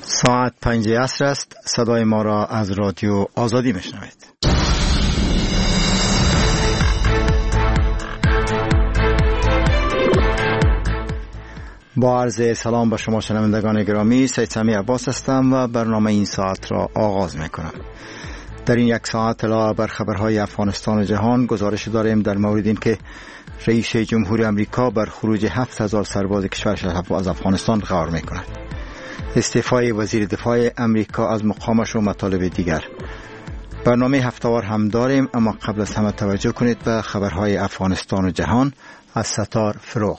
ساعت 5 عصر است. صدای ما را از رادیو آزادی میشنوید. با عرض سلام به شما شنوندگان گرامی، سید سمی عباس هستم و برنامه این ساعت را آغاز میکنم. در این یک ساعت علاوه بر خبرهای افغانستان و جهان، گزارش داریم در مورد این که رئیس جمهوری امریکا بر خروج 7000 سرباز کشورش از افغانستان قرار میکند. استعفای وزیر دفاع امریکا از مقامش و مطالب دیگر. برنامه هفته‌وار هم داریم، اما قبل از همه توجه کنید به خبرهای افغانستان و جهان از ستار فروغ.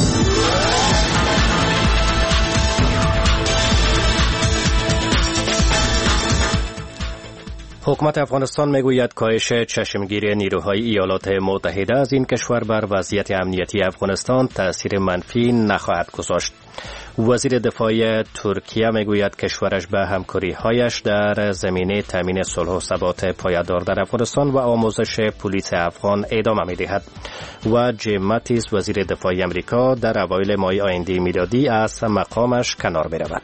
حکومت افغانستان میگوید کاهش چشمگیری نیروهای ایالات متحده از این کشور بر وضعیت امنیتی افغانستان تأثیر منفی نخواهد گذاشت. وزیر دفاع ترکیه میگوید کشورش به همکاری‌هایش در زمینه تامین صلح و ثبات پایدار در افغانستان و آموزش پلیس افغان ادامه می‌دهد. و جیم ماتیس وزیر دفاع آمریکا در اوایل ماه آینده میلادی از مقامش کنار می‌رود.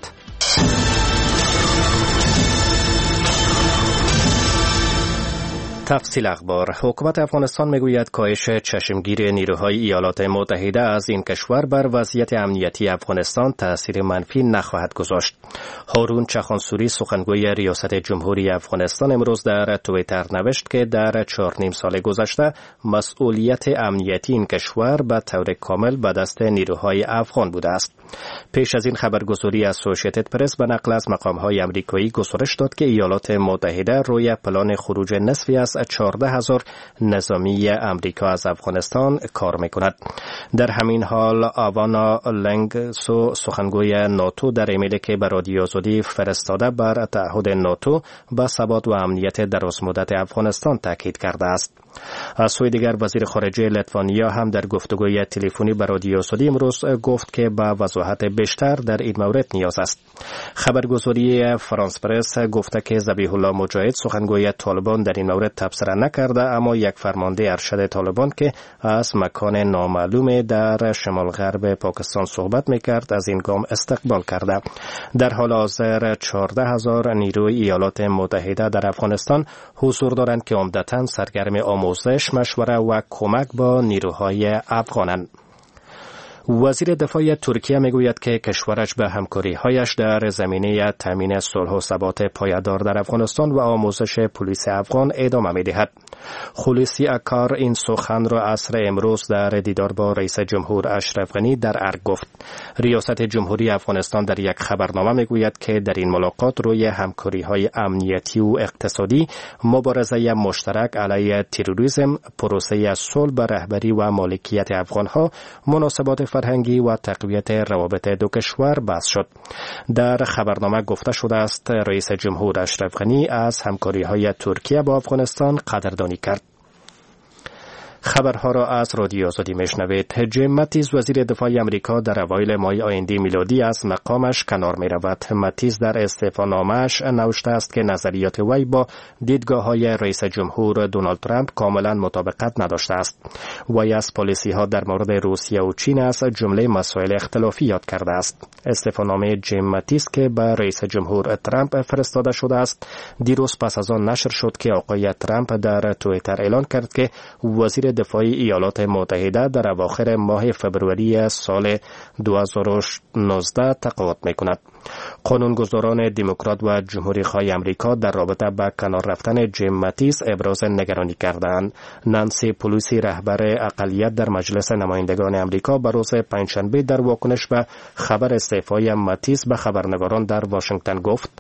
تفصیل اخبار. حکومت افغانستان میگوید کاهش چشمگیری نیروهای ایالات متحده از این کشور بر وضعیت امنیتی افغانستان تأثیر منفی نخواهد گذاشت. هارون چخانسوری سخنگوی ریاست جمهوری افغانستان امروز در توییتر نوشت که در 4.5 سال گذشته مسئولیت امنیتی این کشور به طور کامل به دست نیروهای افغان بوده است. پیش از این خبرگزاری اسوسییتد پرس به نقل از مقام‌های آمریکایی گزارش داد که ایالات متحده روی پلان خروج نصفی از 14,000 نظامی امریکا از افغانستان کار میکند. در همین حال آوانا لنگسو سخنگوی ناتو در ایمیلی که به رادیو آزادی فرستاده بر تعهد ناتو به ثبات و امنیت درازمدت افغانستان تاکید کرده است. از سوی دیگر وزیر خارجه لیتوانیا هم در گفتگوی تلفنی به رادیو آزادی امروز گفت که به وضاحت بیشتر در این مورد نیاز است. خبرگزاری فرانس پرس گفته که ذبیح الله مجاهد سخنگوی طالبان در این مورد تبصره نکرده، اما یک فرمانده ارشد طالبان که از مکان نامعلوم در شمال غرب پاکستان صحبت میکرد از این گام استقبال کرده. در حال حاضر 14,000 نیروی ایالات متحده در افغانستان حضور دارند که عمدتاً سرگرم آموزش، مشوره و کمک با نیروهای افغانند. وزیر دفاع ترکیه میگوید که کشورش به همکاری‌هایش در زمینه تامین صلح و ثبات پایدار در افغانستان و آموزش پلیس افغان ادامه می‌دهد. خلوصی اکار این سخن را عصر امروز در دیدار با رئیس جمهور اشرف غنی در ارگ گفت. ریاست جمهوری افغانستان در یک خبرنامه میگوید که در این ملاقات روی همکاری‌های امنیتی و اقتصادی، مبارزه مشترک علیه تروریسم، پروسه صلح به رهبری و مالکیت افغان‌ها، مناسبات فرهنگی و تقویت روابط دو کشور بحث شد. در خبرنامه گفته شده است رئیس جمهور اشرف غنی از همکاری‌های ترکیه با افغانستان قدردانی کرد. خبرها را از رادیو آزادی میشنوید. جیم ماتیس وزیر دفاع آمریکا در اوایل ماه آینده میلادی از مقامش کنار میرود. ماتیس در استعفانامه‌اش نوشته است که نظریات وی با دیدگاه‌های رئیس جمهور دونالد ترامپ کاملا مطابقت نداشته است. وی از پالیسی‌ها در مورد روسیه و چین از جمله مسائل اختلافی یاد کرده است. استعفانامه جیم ماتیس که به رئیس جمهور ترامپ فرستاده شده است، دیروز پس از آن نشر شد که آقای ترامپ در توییتر اعلان کرد که وزیر دفاعی ایالات متحده در اواخر ماه فبروری سال 2019 تقاعد می‌کند. قانونگذاران دموکرات و جمهوری‌خواه آمریکا در رابطه با کنار رفتن جیم ماتیس ابراز نگرانی کردند. نانسی پلوسی رهبر اقلیت در مجلس نمایندگان آمریکا به روز پنجشنبه در واکنش به خبر استعفای ماتیس به خبرنگاران در واشنگتن گفت: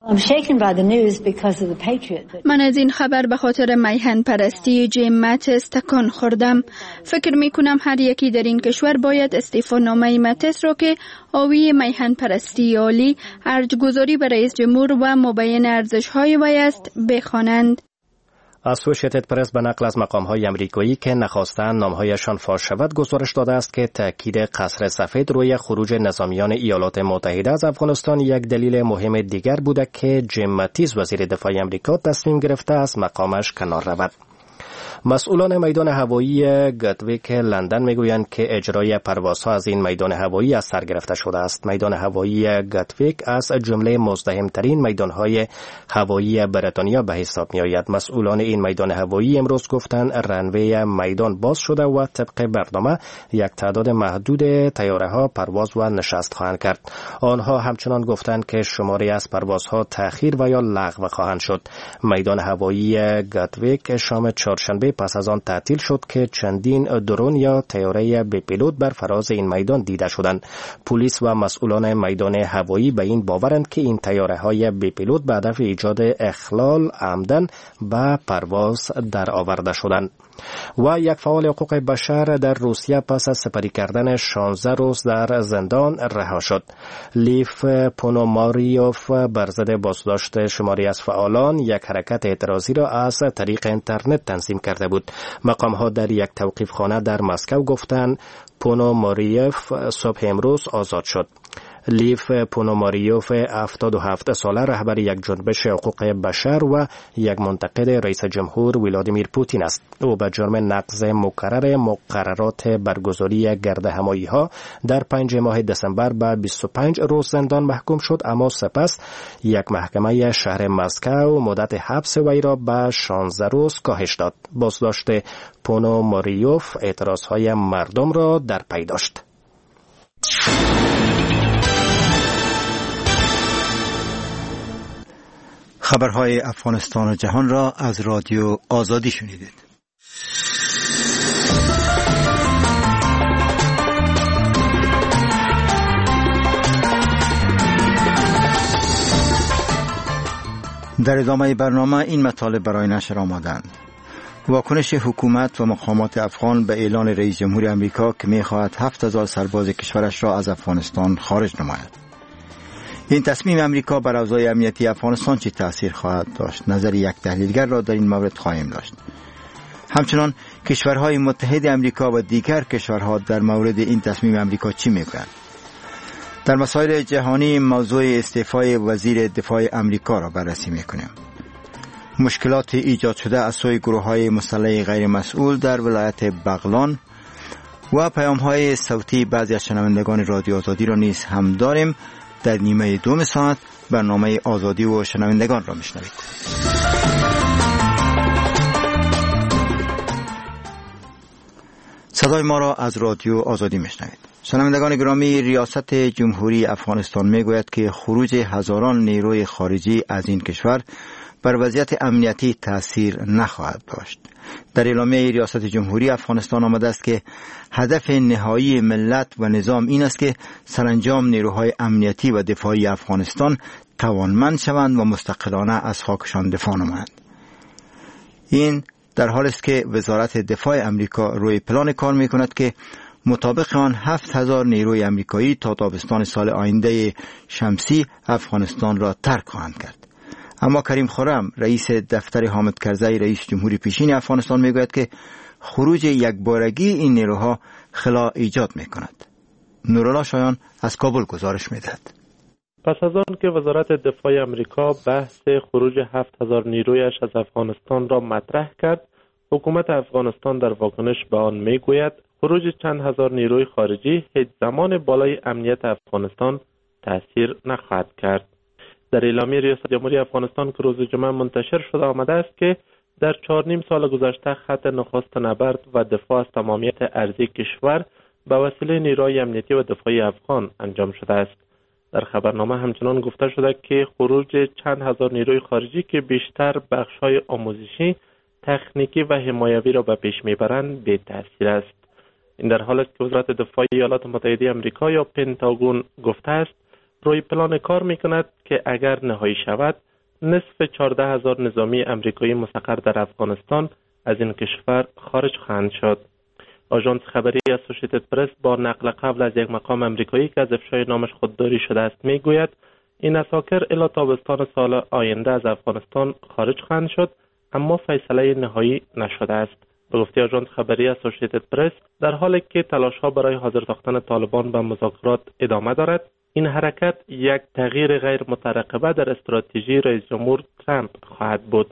من از این خبر به خاطر میهن پرستی جیم ماتیس تکان خوردم. فکر می کنم هر یکی در این کشور باید استعفانامه ماتیس را که حاوی میهن پرستی عالی، ارجگذاری به رئیس جمهور و مبین ارزش‌های وی است بخوانند. اسوسییتد پرس به نقل از مقام‌های آمریکایی که نخواستند نام‌هایشان فاش شود گزارش داده است که تأکید قصر سفید روی خروج نظامیان ایالات متحده از افغانستان یک دلیل مهم دیگر بوده که جیم ماتیس وزیر دفاع آمریکا تصمیم گرفته از مقامش کنار رود. مسئولان میدان هوایی گاتویک لندن میگویند که اجرای پروازها از این میدان هوایی از سر گرفته شده است. میدان هوایی گاتویک از جمله مزدحم‌ترین میدانهای هوایی بریتانیا به حساب می آید. مسئولان این میدان هوایی امروز گفتند رنوی میدان باز شده و طبق برنامه یک تعداد محدود طیاره‌ها پرواز و نشست خواهند کرد. آنها همچنان گفتند که شماری از پروازها تأخیر و یا لغو خواهند شد. میدان هوایی گاتویک شام چهارشنبه پس از آن تعطیل شد که چندین درون یا طیاره بی پیلوت بر فراز این میدان دیده شدند. پلیس و مسئولان میدان هوایی به این باورند که این طیاره‌های بی پیلوت به هدف ایجاد اخلال عمدن به پرواز در آورده شدند. و یک فعال حقوق بشر در روسیه پس از سپری کردن 16 روز در زندان رها شد. لیف پونوماریوف بر ضد بازداشت شماری از فعالان یک حرکت اعتراضی را از طریق اینترنت تنظیم کرده بود. مقام‌ها در یک توقیفخانه در مسکو گفتند پونوماریوف صبح امروز آزاد شد. لیف پونوماریوف 77 ساله رهبر یک جنبش حقوق بشر و یک منتقد رئیس جمهور ولادیمیر پوتین است. او به جرم نقض مکرر مقررات برگزاری گردهمایی‌ها در 5 ماه دسامبر به 25 روز زندان محکوم شد، اما سپس یک محکمه شهر مسکو مدت حبس وی را به 16 روز کاهش داد. بازداشت پونوماریوف اعتراضهای مردم را در پی داشت. خبرهای افغانستان و جهان را از رادیو آزادی شنیدید. در ادامه برنامه این مطالب برای نشر آمدند. واکنش حکومت و مقامات افغان به اعلان رئیس جمهور امریکا که می‌خواهد 7000 سرباز کشورش را از افغانستان خارج نماید. این تصمیم امریکا بر اوضاع امنیتی افغانستان چه تأثیر خواهد داشت؟ نظر یک تحلیلگر را در این مورد خواهیم داشت. همچنان کشورهای متحد امریکا و دیگر کشورها در مورد این تصمیم امریکا چی میگویند؟ در مسائل جهانی موضوع استعفای وزیر دفاع امریکا را بررسی میکنیم. مشکلات ایجاد شده از سوی گروه‌های مسلح غیر مسئول در ولایت بغلان و پیام‌های صوتی بعضی از شنوندگان رادیو آزادی را نیز هم داریم. در نیمه دوم ساعت برنامه آزادی و شنوندگان را میشنوید. صدای ما را از رادیو آزادی میشنوید. شنوندگان گرامی، ریاست جمهوری افغانستان میگوید که خروج هزاران نیروی خارجی از این کشور بر وضعیت امنیتی تأثیر نخواهد داشت. در اعلامیه ریاست جمهوری افغانستان آمده است که هدف نهایی ملت و نظام این است که سرانجام نیروهای امنیتی و دفاعی افغانستان توانمند شوند و مستقلانه از خاکشان دفاع نمایند. این در حالی است که وزارت دفاع امریکا روی پلان کار می‌کند که مطابق آن 7000 نیروی امریکایی تا تابستان سال آینده شمسی افغانستان را ترک خواهند کرد. اما کریم خرم، رئیس دفتر حامد کرزی رئیس جمهوری پیشین افغانستان میگوید که خروج یکبارگی این نیروها خلا ایجاد میکند. نورالله شایان از کابل گزارش میدهد. پس از آن که وزارت دفاع امریکا بحث خروج 7000 نیرویش از افغانستان را مطرح کرد، حکومت افغانستان در واکنش به آن میگوید خروج چند هزار نیروی خارجی هیچ زمان بالای امنیت افغانستان تأثیر نخواهد کرد. در اعلامیه ریاست جمهوری افغانستان که روز جمعه منتشر شده آمده است که در 4.5 سال گذشته خط نخست نبرد و دفاع از تمامیت ارضی کشور به وسیله نیروهای امنیتی و دفاعی افغان انجام شده است. در خبرنامه همچنان گفته شده که خروج چند هزار نیروی خارجی که بیشتر بخش‌های آموزشی، تکنیکی و حمایوی را به پیش میبرند بی تأثیر است. این در حالی است که وزارت دفاع ایالات متحده آمریکا یا پنتاگون گفته است روی پلان کار میکند که اگر نهایی شود نصف 14,000 نظامی امریکایی مستقر در افغانستان از این کشور خارج خواهند شد. آژانس خبری اسوسییتد پرس با نقل قول از یک مقام امریکایی که از افشای نامش خودداری شده است میگوید این اساکر الی تابستان سال آینده از افغانستان خارج خواهند شد، اما فیصله نهایی نشده است. به گفته آژانس خبری اسوسییتد پرس، در حالی که تلاش‌ها برای حاضر ساختن طالبان به مذاکرات ادامه دارد، این حرکت یک تغییر غیر مترقبه در استراتژی رئیس جمهور ترامپ خواهد بود.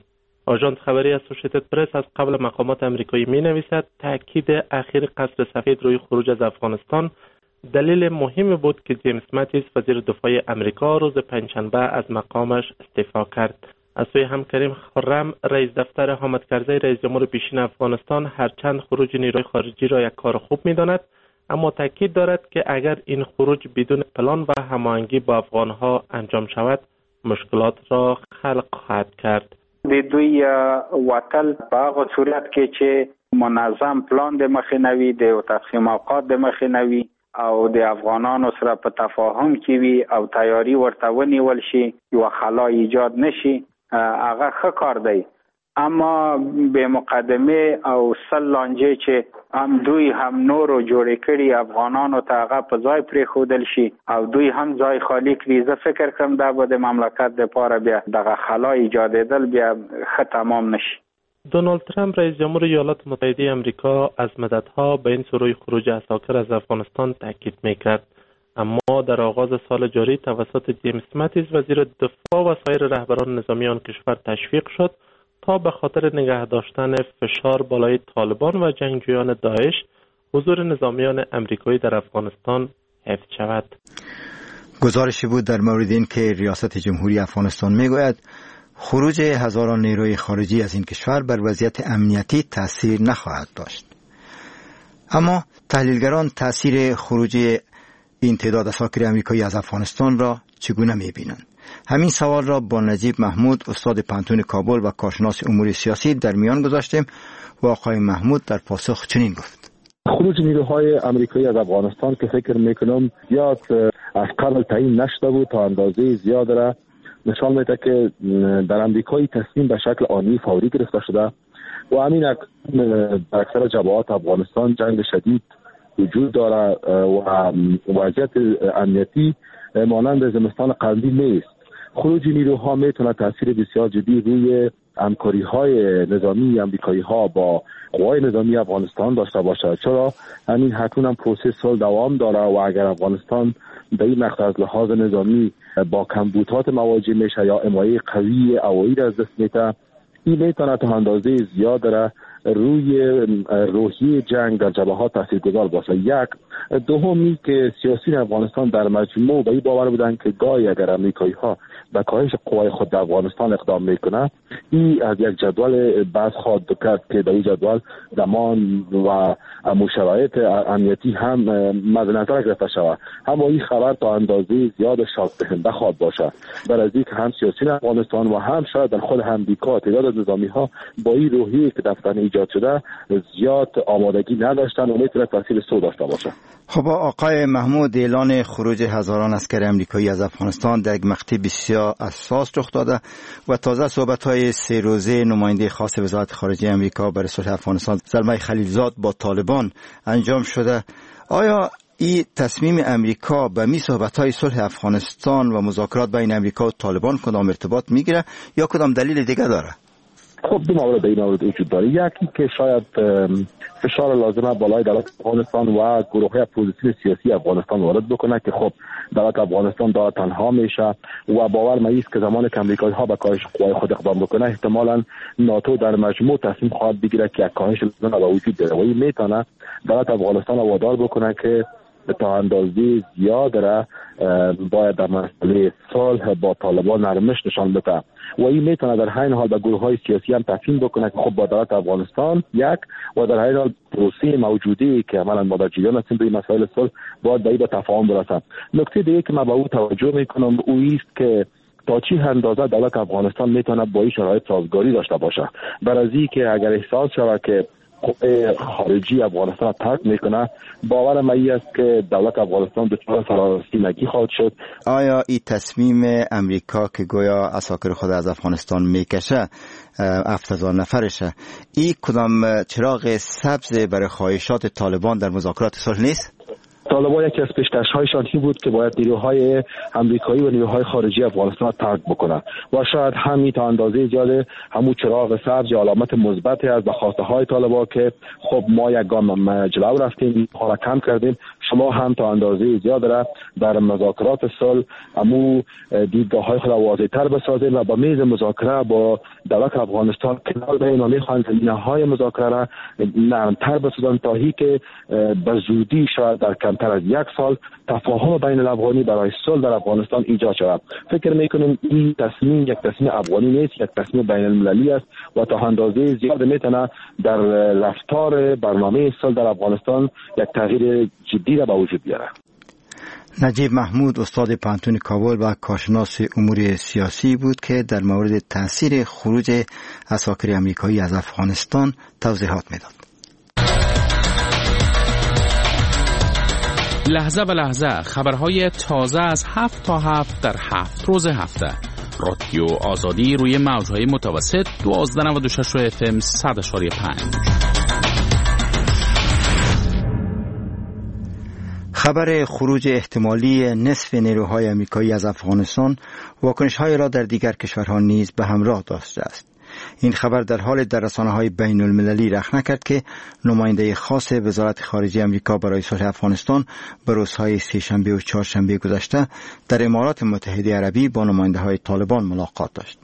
آژانس خبری اسوسییتد پرس از قبل مقامات امریکایی می نویسد تاکید اخیر قصر سفید روی خروج از افغانستان دلیل مهمی بود که جیمز ماتیس وزیر دفاع امریکا روز پنجشنبه از مقامش استعفا کرد. از سوی همکریم خرم رئیس دفتر حامد کرزی رئیس جمهور پیشین افغانستان هرچند خروج نیروی خارجی را یک کار خوب می داند، اما تاکید دارد که اگر این خروج بدون پلان و هماهنگی با افغانها انجام شود مشکلات را خلق خواهد کرد. د دوی وتل په هغه صورت کې چې منظم پلان د مخې نه وي، د تقسیم اوقات د مخې نه وي او د افغانانو سره په تفاهم کې وي او تیاری ورته ونیول شي، یو خلا ایجاد نشي، هغه ښه کار دی. اما به مقدمه او سل لانجه چې هم دوی هم نورو جوړې کړي افغانانو ته هغه په ځای پرېښودل شي او دوی هم ځای خالی کړي، زه فکر کوم دا به د مملکت دپاره بیا دغه خلا ایجادېدل بیا ښه تمام نشي. دونالد ترامپ رئیس جمهور ایالات متحده آمریکا از مدتها به این سوی خروج عساکر از افغانستان تاکید میکرد، اما در آغاز سال جاری توسط جیمز ماتیس وزیر دفاع و سایر رهبران نظامی آن کشور تشویق شد تا به خاطر نگه داشتن فشار بالای طالبان و جنگجویان داعش حضور نظامیان امریکایی در افغانستان حفظ شود. گزارشی بود در مورد این که ریاست جمهوری افغانستان میگوید خروج هزاران نیروی خارجی از این کشور بر وضعیت امنیتی تأثیر نخواهد داشت. اما تحلیلگران تأثیر خروج این تعداد عساکر امریکایی از افغانستان را چگونه می‌بینند؟ همین سوال را با نجیب محمود استاد پانتون کابل و کارشناس امور سیاسی در میان گذاشتیم و آقای محمود در پاسخ چنین گفت: خروج نیروهای امریکایی از افغانستان که فکر میکنم زیاد از قبل تعیین نشده بود تا اندازه زیاد را نشان میده که در امریکای تصمیم به شکل آنی فوری گرفته شده و همین در اکثر جبهات افغانستان جنگ شدید وجود داره و وضعیت امنیتی مانند زمستان قبلی نیست. خروج نیروها میتونه تاثیر بسیار جدی روی همکاری‌های نظامی امریکایی‌ها با قوای نظامی افغانستان داشته باشه، چرا همین حتما پروسه صلح دوام داره و اگر افغانستان به این مقطع از لحاظ نظامی با کمبودات مواجه میشه یا حمایه قوی هوایی را از دست میده، این میتونه تا اندازه زیاد را روی روحیه جنگ در جبهات تاثیرگذار باشه. یک دومی که سیاسیون افغانستان در مجموع به این باور بودن که گاهی اگر امریکایی‌ها به کاهش قوای خود در افغانستان اقدام میکنه، این از یک جدول بحث خواهد کرد که در این جدول زمان و شرایط امنیتی هم مد نظر گرفته شود. اما این خبر تا اندازه زیاد شاک دهنده خواهد باشه برای اینکه هم سیاسیون افغانستان و هم شاید در خود امریکا تعداد از نظامی‌ها با این روحیه که دفتر ایجاد شده زیاد آمادگی نداشتن و میتونه تاثیر سو داشته باشه. خب آقای محمود، اعلان خروج هزاران عسکر امریکایی از افغانستان در یک مقطع بسیار حساس رخ داده و تازه صحبت‌های 3 روزه نماینده خاص وزارت خارجه امریکا برای صلح افغانستان زلمه خلیلزاد با طالبان انجام شده. آیا این تصمیم امریکا به می صحبت‌های صلح افغانستان و مذاکرات بین امریکا و طالبان کدام ارتباط میگیره یا کدام دلیل دیگه داره؟ خب دو مورد این مورد وجود داره. یکی که شاید فشار لازمه بالای دولت افغانستان و گروه‌های اپوزیسیون سیاسی افغانستان وارد بکنه که خب دولت افغانستان داره تنها میشه و باور می‌است که زمانی که امریکایی‌ها به کاهش قوای خود اقدام بکنه احتمالاً ناتو در مجموع تصمیم خواهد بگیره که یک کاهش لازمه به وجود بیاره و این میتونه دولت افغانستان وادار بکنه که تا اندازه زیاد را باید در مسئله صلح با طالبان نرمش نشان بده و این میتونه در همین حال به گروه‌های سیاسی هم تفهیم بکنه که خب با دولت افغانستان یک و در همین حال پروسه موجودی که عملاً ما در جریان هستیم روی مسائل صلح باید به این تفاهم برسیم. نکته دیگه که من به او توجه میکنم او است که تا چه اندازه دولت افغانستان میتونه با این شرایط سازگاری داشته باشه. برای اینکه اگر احساس شود که قوای خارجی افغانستان ترک میکنه، باورم این است که دولت افغانستان دچار سراسیمگی خواهد شد. آیا این تصمیم امریکا که گویا عساکر خود از افغانستان میکشه 7000 نفرشه، این کدام چراغ سبز برای خواهشات طالبان در مذاکرات صلح نیست؟ تا طالبان یکی از پیش‌نهادهایشان این بود که باید نیروهای آمریکایی و نیروهای خارجی افغانستان ترک بکنند و شاید همین تا اندازه زیاد همون چراغ سبز یا علامت مثبتی است به خواسته‌های طالبان که خب ما یک گام جلو رفتیم، حالا کم کردیم، شما هم تا اندازه زیاد را در مذاکرات صلح همون دیدگاه‌های خود واضح‌تر بسازید و با میز مذاکره با دولت افغانستان کنار بین و می‌خواهند زمینه‌های مذاکره را نرم‌تر بسازند تا که به زودی شاید در کمتر از یک سال تفاهم بین الافغانی برای صلح در افغانستان ایجاد شود. فکر می‌کنم این تصمیم یک تصمیم افغانی نیست، یک تصمیم بین المللی است و تا اندازه زیاد میتونه در رفتار برنامه صلح در افغانستان یک تغییر جدی را به وجود بیاره. نجیب محمود استاد پانتون کابل و کارشناس امور سیاسی بود که در مورد تاثیر خروج عساکر آمریکایی از افغانستان توضیحات میداد. لحظه به لحظه خبرهای تازه از 7 تا 7 در 7 روز هفته. رادیو آزادی روی موجهای متوسط 1296 FM 100.5. خبر خروج احتمالی نصف نیروهای آمریکایی از افغانستان واکنش‌های را در دیگر کشورها نیز به همراه داشته است. این خبر در حال در رسانه‌های بین المللی رخ نکرد که نماینده خاص وزارت خارجه آمریکا برای صلح افغانستان به روزهای سه‌شنبه و چهارشنبه گذشته در امارات متحده عربی با نماینده‌های طالبان ملاقات داشت.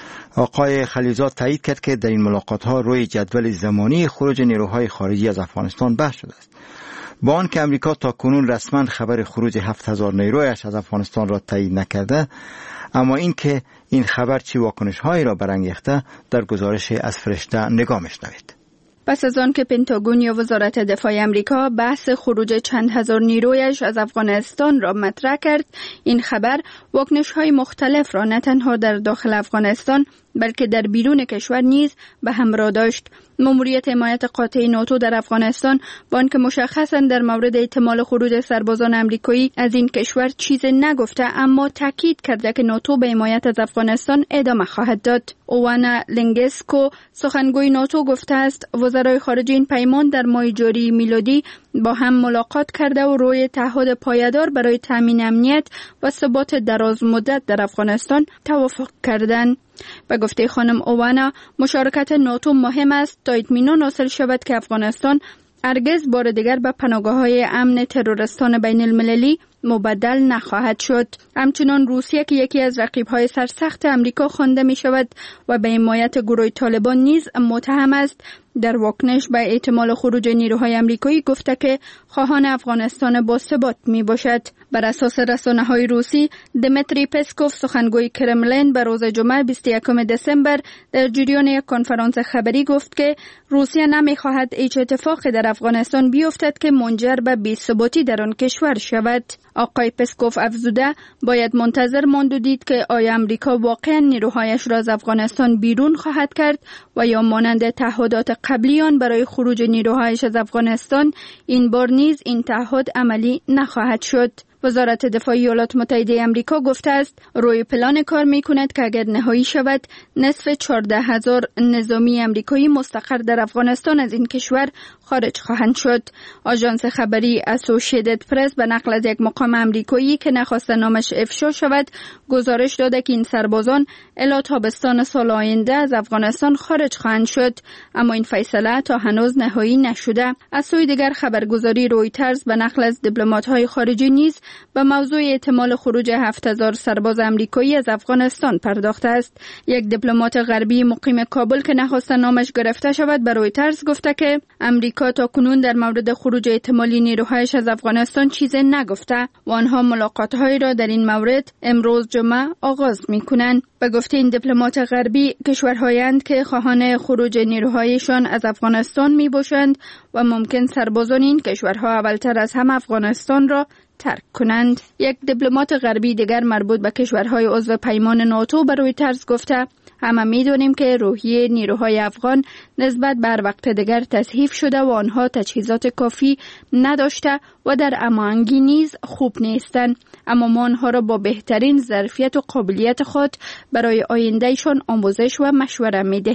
آقای خلیلزاد تایید کرد که در این ملاقات‌ها روی جدول زمانی خروج نیروهای خارجی از افغانستان بحث شده است. با آنکه امریکا تاکنون رسما خبر خروج 7000 نیرویش از افغانستان را تایید نکرده، اما اینکه این خبر چه واکنش‌هایی را برانگیخته در گزارش از فرشته نگاه می‌شنوید. پس از آن که پنتاگون یا وزارت دفاع آمریکا بحث خروج چند هزار نیرویش از افغانستان را مطرح کرد، این خبر واکنش‌های مختلف را نه تنها در داخل افغانستان بلکه در بیرون کشور نیز به همراه داشت. ماموریت حمایت قاطع ناتو در افغانستان با آنکه مشخصاً در مورد احتمال خروج سربازان آمریکایی از این کشور چیزی نگفته، اما تاکید کرده که ناتو به حمایت از افغانستان ادامه خواهد داد. اووانا لنگسکو سخنگوی ناتو گفته است وزرای خارجه این پیمان در ماه جاری میلادی با هم ملاقات کرده و روی تعهد پایدار برای تامین امنیت و ثبات دراز مدت در افغانستان توافق کردند. به گفته خانم اووانا مشارکت ناتو مهم است تا اطمینان حاصل شود که افغانستان هرگز بار دیگر به پناهگاه‌های امن تروریستان بین المللی مبدل نخواهد شد. همچنان روسیه که یکی از رقیب‌های سرسخت امریکا خوانده می شود و به حمایت گروه طالبان نیز متهم است، در واکنش به احتمال خروج نیروهای آمریکایی گفته که خواهان افغانستان با ثبات می باشد. بر اساس رسانه‌های روسی، دمیتری پسکوف سخنگوی کرملین به روز جمعه 21 دسامبر در جریان یک کنفرانس خبری گفت که روسیه نمی‌خواهد هیچ اتفاقی در افغانستان بیفتد که منجر به بی‌ثباتی در آن کشور شود. آقای پسکوف افزوده باید منتظر ماند و دید که آیا امریکا واقعا نیروهایش را از افغانستان بیرون خواهد کرد و یا مانند تعهدات قبلی آن برای خروج نیروهایش از افغانستان این بار نیز این تعهد عملی نخواهد شد. وزارت دفاع ایالات متحده آمریکا گفته است روی پلان کار می‌کند که اگر نهایی شود نصف 14000 نظامی آمریکایی مستقر در افغانستان از این کشور خارج خواهند شد. آژانس خبری اسوسییتد پرس به نقل از یک مقام آمریکایی که نخواست نامش افشا شود گزارش داده که این سربازان الی تابستان سال آینده از افغانستان خارج خواهند شد، اما این فیصله تا هنوز نهایی نشده. از سوی دیگر خبرگزاری رویترز به نقل از دیپلمات‌های خارجی نیز به موضوع احتمال خروج 7000 سرباز آمریکایی از افغانستان پرداخته است. یک دیپلمات غربی مقیم کابل که نخواست نامش گرفته شود به رویترز گفته که امریکا تا کنون در مورد خروج احتمالی نیروهایش از افغانستان چیزی نگفته و آنها ملاقات‌هایی را در این مورد امروز جمعه آغاز می‌کنند. به گفته این دیپلمات غربی کشورهایند که خواهان خروج نیروهایشان از افغانستان میباشند و ممکن سربازان این کشورها اولتر از هم افغانستان را ترک کنند. یک دیپلمات غربی دیگر مربوط به کشورهای عضو پیمان ناتو به رویترز گفته همه می‌دانیم که روحیه نیروهای افغان نسبت به هر وقت دیگر تضعیف شده و آنها تجهیزات کافی نداشته و در امانگی نیز خوب نیستند، اما ما آنها را با بهترین ظرفیت و قابلیت خود برای آیندهشان آموزش و مشوره می‌دهیم.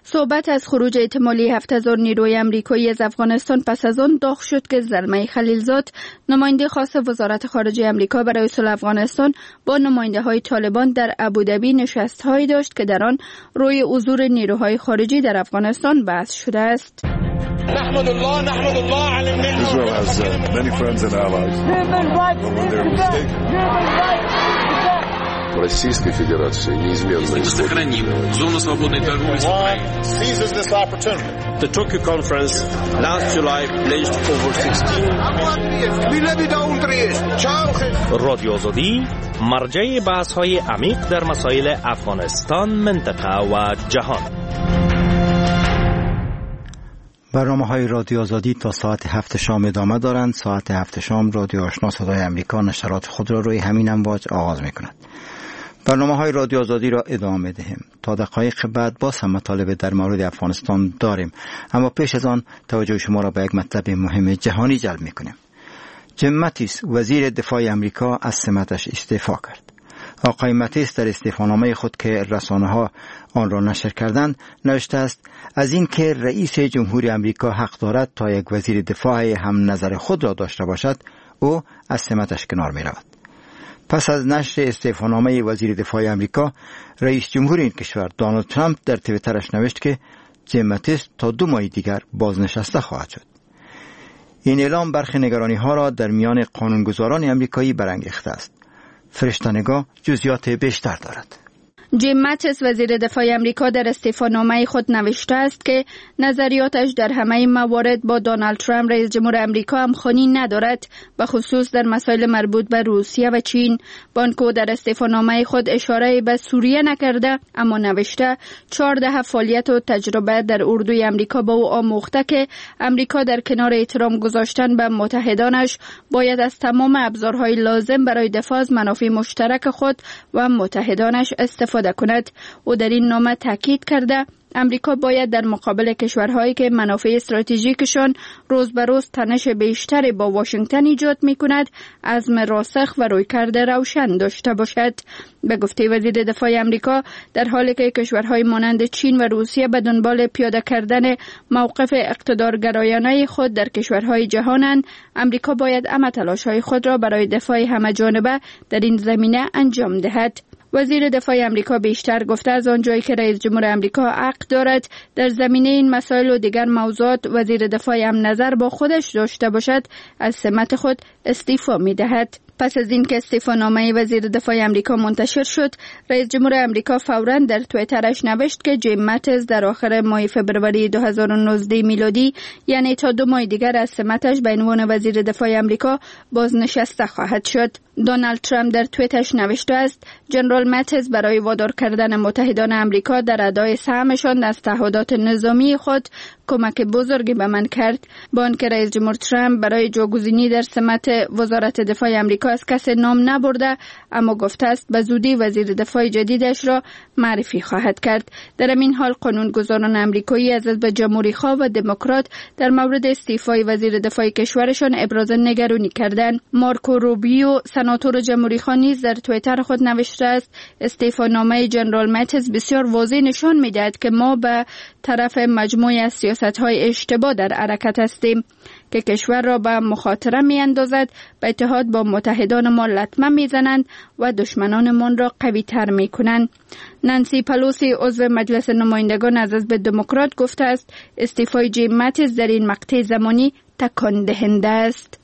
صحبت از خروج احتمالی 7000 نیروی آمریکایی از افغانستان پس از آن داغ شد که زلمه خلیلزاد، نماینده خاص وزارت خارجه آمریکا برای صلح افغانستان، با نماینده‌های طالبان در ابوظبی نشست‌هایی داشت که در آن روی حضور نیروهای خارجی در افغانستان بحث شده است. نحمد الله على النعمة. Israel has many friends and allies. Российской Федерации неизменно сохраним зону свободной торговли с Украиной. Seizes this opportunity. The Tokyo conference last July pledged over 16 رادیو آزادی مرجع بحث‌های عمیق در مسائل افغانستان، منطقه و جهان. برنامه‌های رادیو آزادی تا ساعت 7 شام ادامه دارند. ساعت 7 شام رادیو آشنا صدای آمریکا نشرات خود را روی همین امواج آغاز می‌کند. برنامه‌های رادیو آزادی را ادامه می‌دهیم. تا دقایق بعد باز هم مطالب در مورد افغانستان داریم، اما پیش از آن توجه شما را به یک مطلب مهم جهانی جلب می‌کنیم. جیم ماتیس وزیر دفاع آمریکا از سمتش استعفا کرد. آقای ماتیس در استعفانامه خود که رسانه‌ها آن را نشر کردند نوشته است از این که رئیس جمهوری آمریکا حق دارد تا یک وزیر دفاع هم نظر خود را داشته باشد، او از سمتش کنار می‌رود. پس از نشر استعفانامه وزیر دفاع آمریکا، رئیس جمهور این کشور دونالد ترامپ در توییترش نوشت که جیم ماتیس تا 2 ماه دیگر بازنشسته خواهد شد. این اعلام برخی نگرانی‌ها را در میان قانونگذاران آمریکایی برانگیخته است. فرشته‌نگار جزئیات بیشتر دارد. جیم ماتیس وزیر دفاع آمریکا در استعفانامه خود نوشته است که نظریاتش در همه موارد با دونالد ترامپ رئیس جمهور آمریکا همخوانی ندارد، به خصوص در مسائل مربوط به روسیه و چین. بانکو در استعفانامه خود اشاره به سوریه نکرده، اما نوشته 14 فعالیت و تجربه در اردوی آمریکا با او آموخته که آمریکا در کنار احترام گذاشتن به متحدانش باید از تمام ابزارهای لازم برای دفاع از منافع مشترک خود و متحدانش استفاده کند. او در این نامه تاکید کرده امریکا باید در مقابل کشورهایی که منافع استراتژیکشان روز به روز تنش بیشتری با واشنگتن ایجاد می کند عزم راسخ و رویکرد روشن داشته باشد. به گفته وزیر دفاع آمریکا، در حالی که کشورهای مانند چین و روسیه به دنبال پیاده کردن موقف اقتدارگرایانه خود در کشورهای جهانند، امریکا باید همه تلاش‌های خود را برای دفاع همه‌جانبه در این زمینه انجام دهد. وزیر دفاع آمریکا بیشتر گفته از آنجایی که رئیس جمهور آمریکا حق دارد در زمینه این مسائل و دیگر موضوعات وزیر دفاع هم نظر با خودش داشته باشد، از سمت خود استعفا می دهد. پس از اینکه استعفانامه وزیر دفاع آمریکا منتشر شد، رئیس جمهور آمریکا فوراً در توییترش نوشت که جیم ماتیس در آخر ماه فوریه 2019 میلادی، یعنی تا 2 ماه دیگر، از سمتش به عنوان وزیر دفاع آمریکا بازنشسته خواهد شد. دونالد ترامپ در توییتش نوشته است جنرال ماتیس برای وادار کردن متحدان آمریکا در ادای سهمشان از تعهدات نظامی خود کمک بزرگی به من کرد. با آنکه رئیس جمهور ترامپ برای جاگزینی در سمت وزارت دفاع آمریکا از کسی نام نبرده، اما گفته است به زودی وزیر دفاع جدیدش را معرفی خواهد کرد. در این حال قانونگذاران آمریکایی از حزب جمهوری‌خواه و دموکرات در مورد استعفای وزیر دفاع کشورشان ابراز نگرانی کردند. مارکو روبیو سناتور جمهوری‌خواه نیز در توییتر خود نوشته است استعفانامه جنرال ماتیس بسیار واضح نشان می‌دهد که ما به طرف مجموعه از سیاست‌های اشتباه در حرکت هستیم که کشور را به مخاطره می‌اندازد، به اتحاد با متحدان ما لطمه می‌زنند و دشمنانمان را قوی‌تر می‌کنند. نانسی پلوسی عضو مجلس نمایندگان از حزب دموکرات گفته است استعفای جیم ماتیس در این مقطع زمانی تکان دهنده است.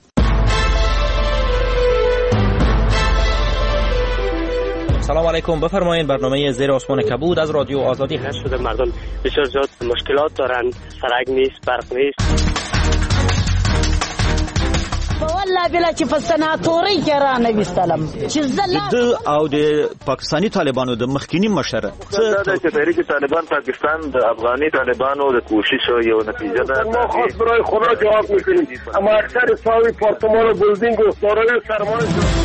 سلام علیکم، بفرمایید. برنامه زیر آسمان کبود از رادیو آزادی هست. شده مردم بسیار زیاد مشکلات دارن، سرک نیست، برق نیست. والله بلا چې په سناتوري کې را نوستلم چې د او د پاکستانی طالبانو د مخکینی مشر چې تحریک طالبان پاکستان د افغاني طالبانو د کوشش یو نتیجه ده. ما خاص برای خدا جواب میکنیم، اما اکثر ساوی پارتمان و بلدینگ و سارای سرمان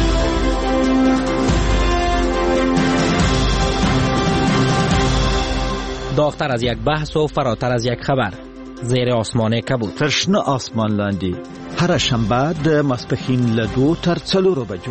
داغتر از یک بحث و فراتر از یک خبر. زیر آسمان کبود، ترشنه آسمان لاندې هر شنبه د ماسپښین له 2 تر 4 بجو.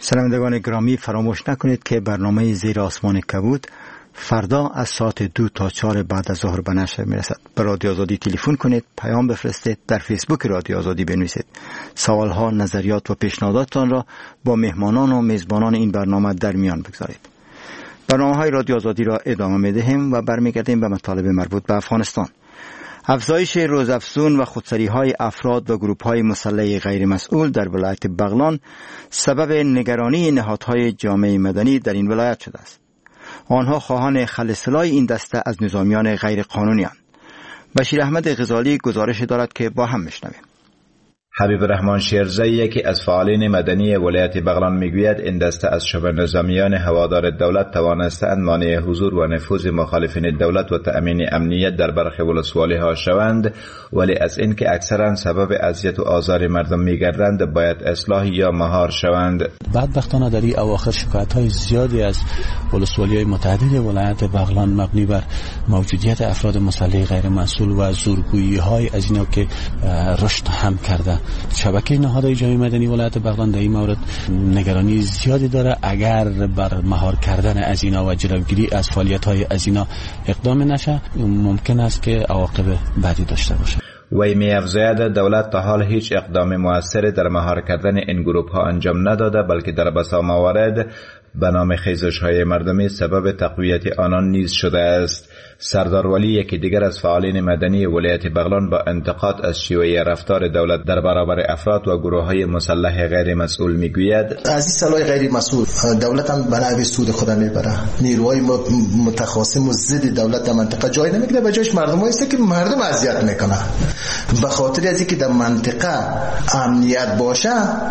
شنوندگان گرامی، فراموش نکنید که برنامه زیر آسمان کبود فردا از ساعت 2 تا 4 بعد از ظهر به نشر میرسد. به رادیو آزادی تلفن کنید، پیام بفرستید، در فیسبوک رادیو آزادی بنویسید. سوالها، نظریات و پیشنهاداتتان را با مهمانان و میزبانان این برنامه در میان بگذارید. برنامه‌های رادیو آزادی را ادامه می‌دهیم و برمیگردیم به مطالب مربوط به افغانستان. افزایش روزافزون و خودسری‌های افراد و گروه‌های مسلح غیر مسئول در ولایت بغلان سبب نگرانی نهادهای جامعه مدنی در این ولایت شده است. آنها خواهان خلع این دسته از نظامیان غیر قانونی اند. بشیر احمد غزالی گزارش دارد که با هم میشنویم. حبیب الرحمن شیرزی، یکی از فعالین مدنی ولایت بغلان، میگوید این دسته از شبه نظامیان هوادار دولت توانستند مانع حضور و نفوذ مخالفین دولت و تأمین امنیت در برخی ولسوالی‌ها شوند، ولی از اینکه اکثرا سبب اذیت و آزار مردم میگردند باید اصلاح یا مهار شوند. بدبختانه در این اواخر شکایت‌های زیادی از ولسوالی‌های متعدد ولایت بغلان مبنی بر موجودیت افراد مسلح غیر مسئول و زورگویی‌های از اینا که رشد هم کرده. شبکه نهادهای جامعه مدنی ولایت بغلان در این مورد نگرانی زیادی داره. اگر بر مهار کردن از اینا و جلوگیری از فعالیت‌های از اینا اقدام نشه، ممکن است که عواقب بدی داشته باشه. وی می‌افزاید دولت تا حال هیچ اقدام موثری در مهار کردن این گروه‌ها انجام نداده، بلکه در بسیار موارد به نام خیزش‌های مردمی سبب تقویت آنان نیز شده است. سردار ولی، یکی دیگر از فعالین مدنی ولایت بغلان، با انتقاد از شیوه رفتار دولت در برابر افراد و گروه‌های مسلح غیر مسئول میگوید: از این سلاح غیر مسئول دولت هم به نحو سود خود میبره. نیروهای متخاصم و ضد دولت در منطقه جای نمیگیره، به جایش مردمایی است که مردم اذیت میکنه. به خاطر از اینکه در منطقه امنیت باشه،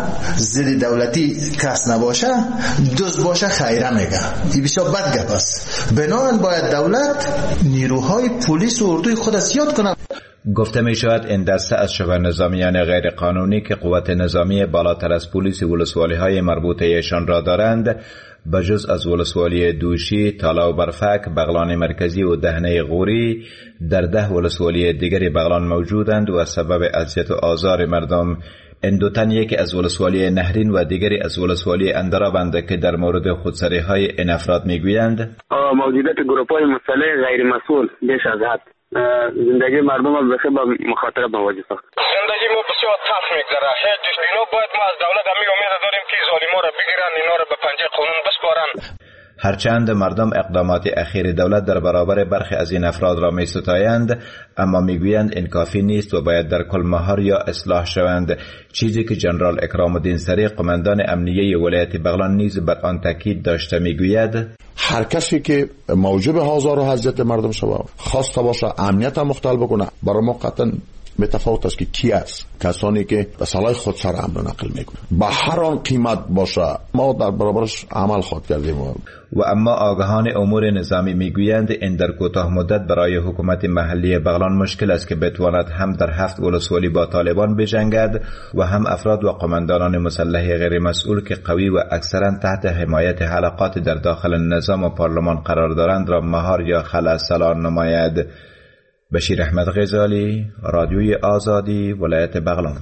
ضد دولتی کس نباشه، دوست باشه خیره میگه. این بسیار بد گپ است. بنابراین باید دولت نیروهای پلیس و اردوی خود زیاد کنه. گفته می شود این دسته از شبه نظامیان غیر قانونی که قوت نظامی بالاتر از پلیس ولسوالی های مربوطه ایشان را دارند، بجز از ولسوالی دوشی، تالا و برفک، بغلان مرکزی و دهنه غوری، در 10 ولسوالی دیگری بغلان موجودند و سبب اذیت و آزار مردم. این دو تن، یکی از ولسوالی نهرین و دیگری از ولسوالی اندرابند که در مورد خودسری‌های این افراد میگویند: موجودیت گروه‌های مسلح غیر مسئول بیش از حد زندگی مردم را بخیر با مخاطره مواجه ساخت. زندگی ما بسیار تلخ میگذره. هیچ چیز اینا باید ما از دولت همین امید داریم که ظالما را بگیرن، اینا را به پنجه قانون بسپارن. هرچند مردم اقدامات اخیر دولت در برابر برخی از این افراد را می ستایند، اما میگویند این کافی نیست و باید در کل مهار یا اصلاح شوند، چیزی که جنرال اکرام الدین سری، قماندان امنیه ولایت بغلان، نیز بر آن تاکید داشته. میگوید: هر کسی که موجب آزار و اذیت مردم شود، خواسته باشه امنیت هم مختل بکنه، برای ما قطعا متفاوت است که کی است. کسانی که به صلاح خود سر حمل و نقل میکنه به هر آن قیمت باشه، ما در برابرش عمل خود کردیم. و اما آگاهان امور نظامی میگویند این در کوتاه مدت برای حکومت محلی بغلان مشکل است که بتواند هم در 7 ولسوالی با طالبان بجنگد و هم افراد و قماندانان مسلح غیر مسئول که قوی و اکثرا تحت حمایت حلقات در داخل نظام و پارلمان قرار دارند را مهار یا خلع سلام نماید. بشیر احمد غزالی، رادیوی آزادی، ولایت بغلان.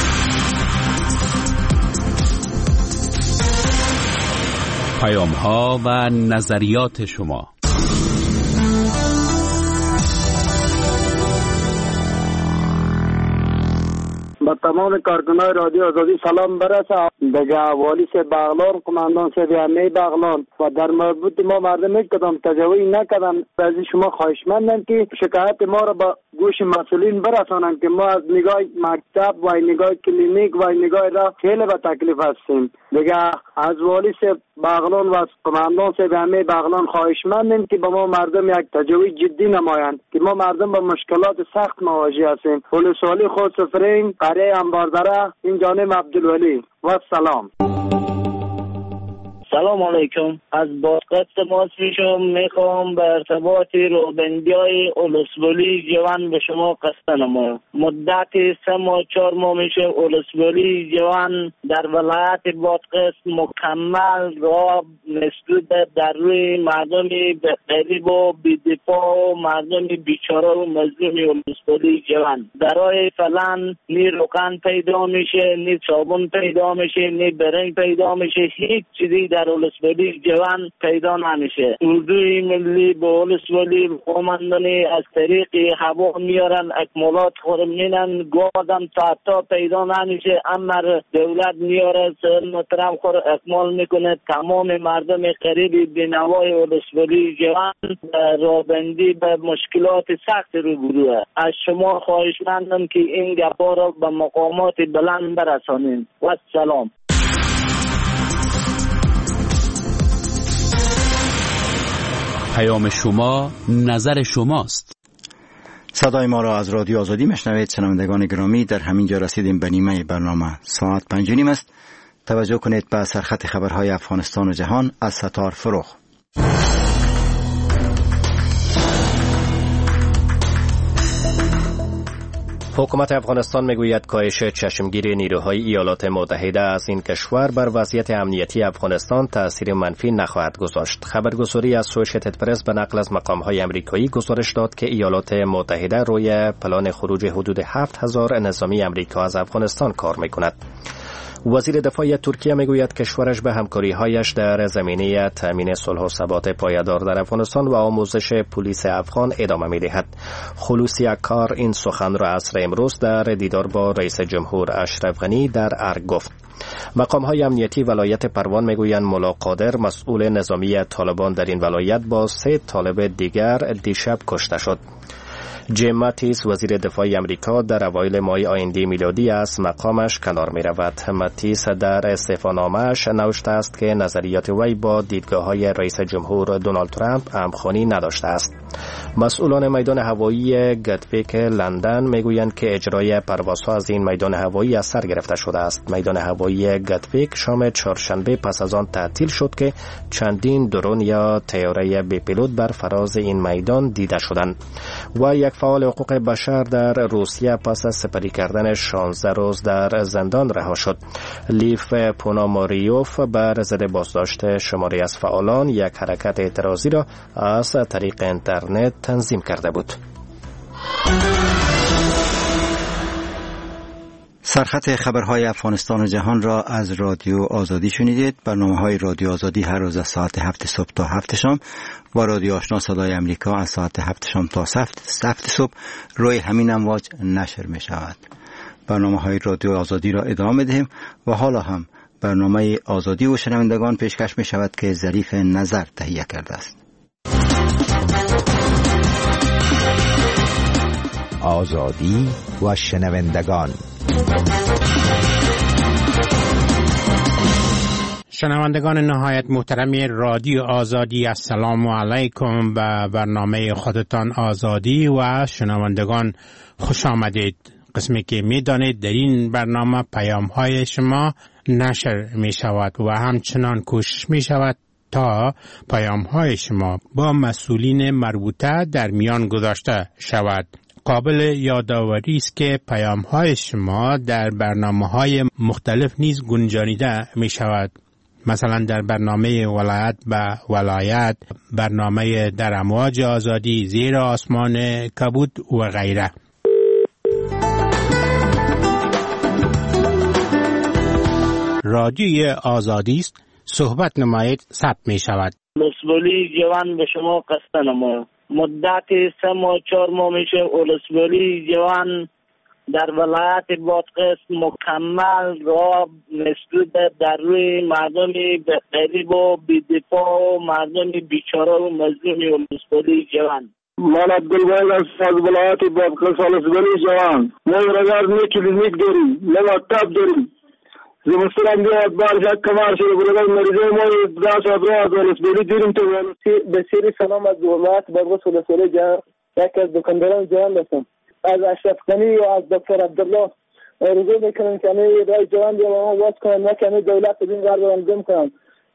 پیام‌ها و نظریات شما. با تمام کارکنان رادیو آزادی سلام برسه. دیگه والی سے بغلان، قماندان سے امنیه بغلان و در مربوط ما مردم هیچ کدام تجاوز نکردن. از شما خواهشمندم که شکایت ما را با گوش مسئولین برسانند که ما از نگاه مکتب و نگاه کلینیک و نگاه را خیلی به تکلیف هستیم. دیگه از والی سے بغلان و از قماندان سے امنیه بغلان خواهشمندیم که با ما مردم یک تجاوز جدی نمایند که ما مردم با مشکلات سخت مواجه هستیم. ولسوالی خود سفرین، قریه انباردره، این جانب عبدالولی و سلام. سلام علیکم. از بادقست ماست میشم. میخوام به ارتباط روبندیای اولسوالی جوان به شما قصد نمایم. مدت 3 ماه 4 ماه میشه اولسوالی جوان در ولایت بادقست مکمل را مسدود در روی مردمی غریب و بی‌دفاع و مردمی بیچاره و مظلومی اولسوالی جوان. درای فلان نی روغن پیدا میشه، نی صابون پیدا میشه، نی برنج پیدا میشه، هیچ چیزی در اولسوالی جوان پیدا نمیشه. اردوی ملی به اولسوالی قومندانی از طریق هوا میارن، اکمالات خورمینن، گادم تا پیدا نمیشه. اما دولت میاره محترم خور اکمال میکنه. تمام مردم غریب بینوای اولسوالی جوان رابندی به مشکلات سخت روبروه. از شما خواهشمندم که این گپا را به مقامات بلند برسانید. و سلام. پیام شما نظر شماست. صدای ما را از رادیو آزادی میشنوید. شنوندگان گرامی، در همین جا رسیدیم به نیمه برنامه. ساعت 5:30 است. توجه کنید به سرخط خبرهای افغانستان و جهان از ستار فروغ. حکومت افغانستان میگوید کاهش چشمگیری نیروهای ایالات متحده از این کشور بر وضعیت امنیتی افغانستان تأثیر منفی نخواهد گذاشت. خبرگزاری اسوشییتد پرس به نقل از مقام‌های آمریکایی گزارش داد که ایالات متحده روی پلان خروج حدود 7000 نظامی آمریکا از افغانستان کار میکند. وزیر دفاع ترکیه میگوید کشورش به همکاری‌هایش در زمینه تامین صلح و ثبات پایدار در افغانستان و آموزش پلیس افغان ادامه می‌دهد. خلوصی اکار این سخن را عصر امروز در دیدار با رئیس جمهور اشرف غنی در ارگ گفت. مقام‌های امنیتی ولایت پروان میگویند ملا قادر مسئول نظامی طالبان در این ولایت با 3 طالب دیگر دیشب کشته شد. جیم ماتیس وزیر دفاع آمریکا در اوایل ماه آینده میلادی از مقامش کنار می رود. ماتیس در استعفانامه‌اش نوشته است که نظریات وی با دیدگاه‌های رئیس جمهور دونالد ترامپ همخوانی نداشته است. مسئولان میدان هوایی گتویک لندن میگویند که اجرای پروازها از این میدان هوایی از سر گرفته شده است. میدان هوایی گتویک شام چهارشنبه پس از آن تعطیل شد که چندین درون یا طیاره بی پیلوت بر فراز این میدان دیده شدند. و یک فعال حقوق بشر در روسیه پس از سپری کردن 16 روز در زندان رها شد. لیف پوناماریوف بر ضد بازداشت شماری از فعالان یک حرکت اعتراضی را از طریق اینترنت تنظیم کرده بود. سرخط خبرهای افغانستان و جهان را از رادیو آزادی شنیدید. برنامه‌های رادیو آزادی هر روز از ساعت 7 صبح تا 7 شام و رادیو آشنا صدای امریکا از ساعت 7 شام تا 7 صبح روی همین امواج نشر می شود. برنامه‌های رادیو آزادی را ادامه دهیم و حالا هم برنامه آزادی و شنوندگان پیشکش می شود که ظریف نظر تهیه کرده است. آزادی و شنوندگان. شنوندگان نهایت محترم رادیو آزادی، السلام علیکم. به برنامه خودتان آزادی و شنوندگان خوش آمدید. قسمی که می دانید در این برنامه پیام های شما نشر می شود و همچنان کوشش می شود تا پیام های شما با مسئولین مربوطه در میان گذاشته شود. قابل یادآوری است که پیام های شما در برنامه های مختلف نیز گنجانیده می شود. مثلا در برنامه ولایت به ولایت، برنامه در امواج آزادی، زیر آسمان کبود و غیره. رادیوی آزادی است، صحبت نمایید، ثبت می شود. اولسوالی جوان به شما قصد نمایم. مدت 3 ماه 4 ماه میشه اولسوالی جوان در ولایت بادغیس مکمل را مسدود در روی مردمی غریب و بی‌دفاع و مردمی بیچاره و مظلومی اولسوالی جوان. من عبدالوهاب از ولایت بادغیس اولسوالی جوان. ما رگار نه کلینیک داریم، نه مکتب داریم. زمستان هم بیاد بارشت کمار شده برای مریضه ما 10 ابرو از اولسوالی داریم. تو بسیاری سلام از ولایت بادغیس اولسوالی جوان. یک از دکانداران جوان هستم. از اشرف غنی و از دکتر عبدالله رجوع میکنم که همه رای جوان دیگه ما باز کنم، نه که همه دولت بدین قرار انجام کنم.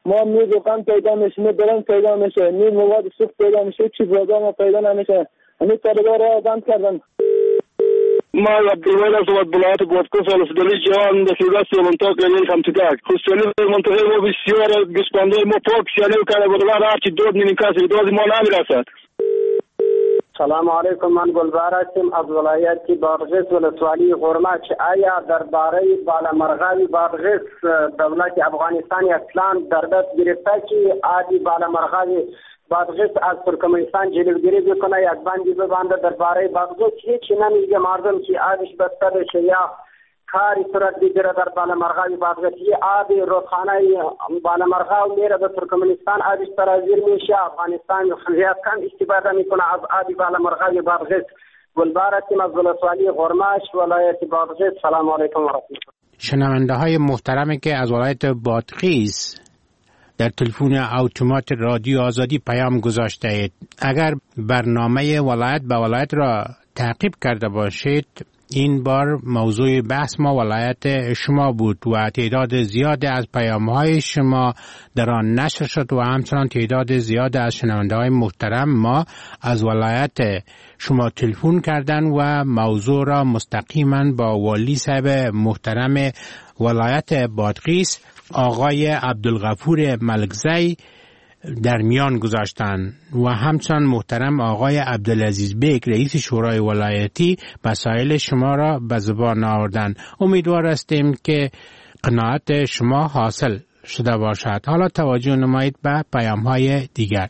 ما می دکان پیدا میشه، برنج پیدا میشه، مواد سوخت پیدا میشه، چی بازار ما پیدا نمیشه. همین کارگار را بند کردن. ما عبدالوهاب از ولایت بادغیس ولسوالی جهان در سیاست منطقه کلیل خمسگاه خصوصی منطقه ما بسیار گوسفندای ما پاک شیانه کرده بود و هرچی دود نمیکشه دود ما نمیرسد. سلام علیکم، من گلبهر هستم از ولایت بادغیس ولسوالی غرمچ. آیا درباره بالامرغی بادغیس دولت افغانستان اصلا در دست گرفته که عادی بالامرغی بادغیس از ترکمنستان جلوگیری بکنه، یک بندی ببنده درباره بادغیس؟ هیچ نمیگه مردم که آبش بسته بشه یا کاری صورت بگیره در بالامرغی بادغیس. یه آب رودخانه بالامرغی میره به ترکمنستان، آبش سرازیر میشه، افغانستان زیاد کم استفاده میکنه از آب بالامرغی بادغیس. گلبهر هستیم از ولسوالی غرمش ولایت بادغیس. سلام علیکم و رحمت الله. شنونده های محترمی که از ولایت بادغیس در تلفن اتومات رادیو آزادی پیام گذاشته اید، اگر برنامه ولایت به ولایت را تعقیب کرده باشید، این بار موضوع بحث ما ولایت شما بود و تعداد زیاد از پیام‌های شما در آن نشر شد و همچنان تعداد زیاد از شنونده‌های محترم ما از ولایت شما تلفن کردن و موضوع را مستقیما با والی صاحب محترم ولایت بادغیس آقای عبدالغفور ملکزی در میان گذاشتن و همچنان محترم آقای عبدالعزیز بیگ رئیس شورای ولایتی مسائل شما را به زبان آوردن. امیدوار هستیم که قناعت شما حاصل شده باشد. حالا توجه نمایید به پیام‌های دیگر.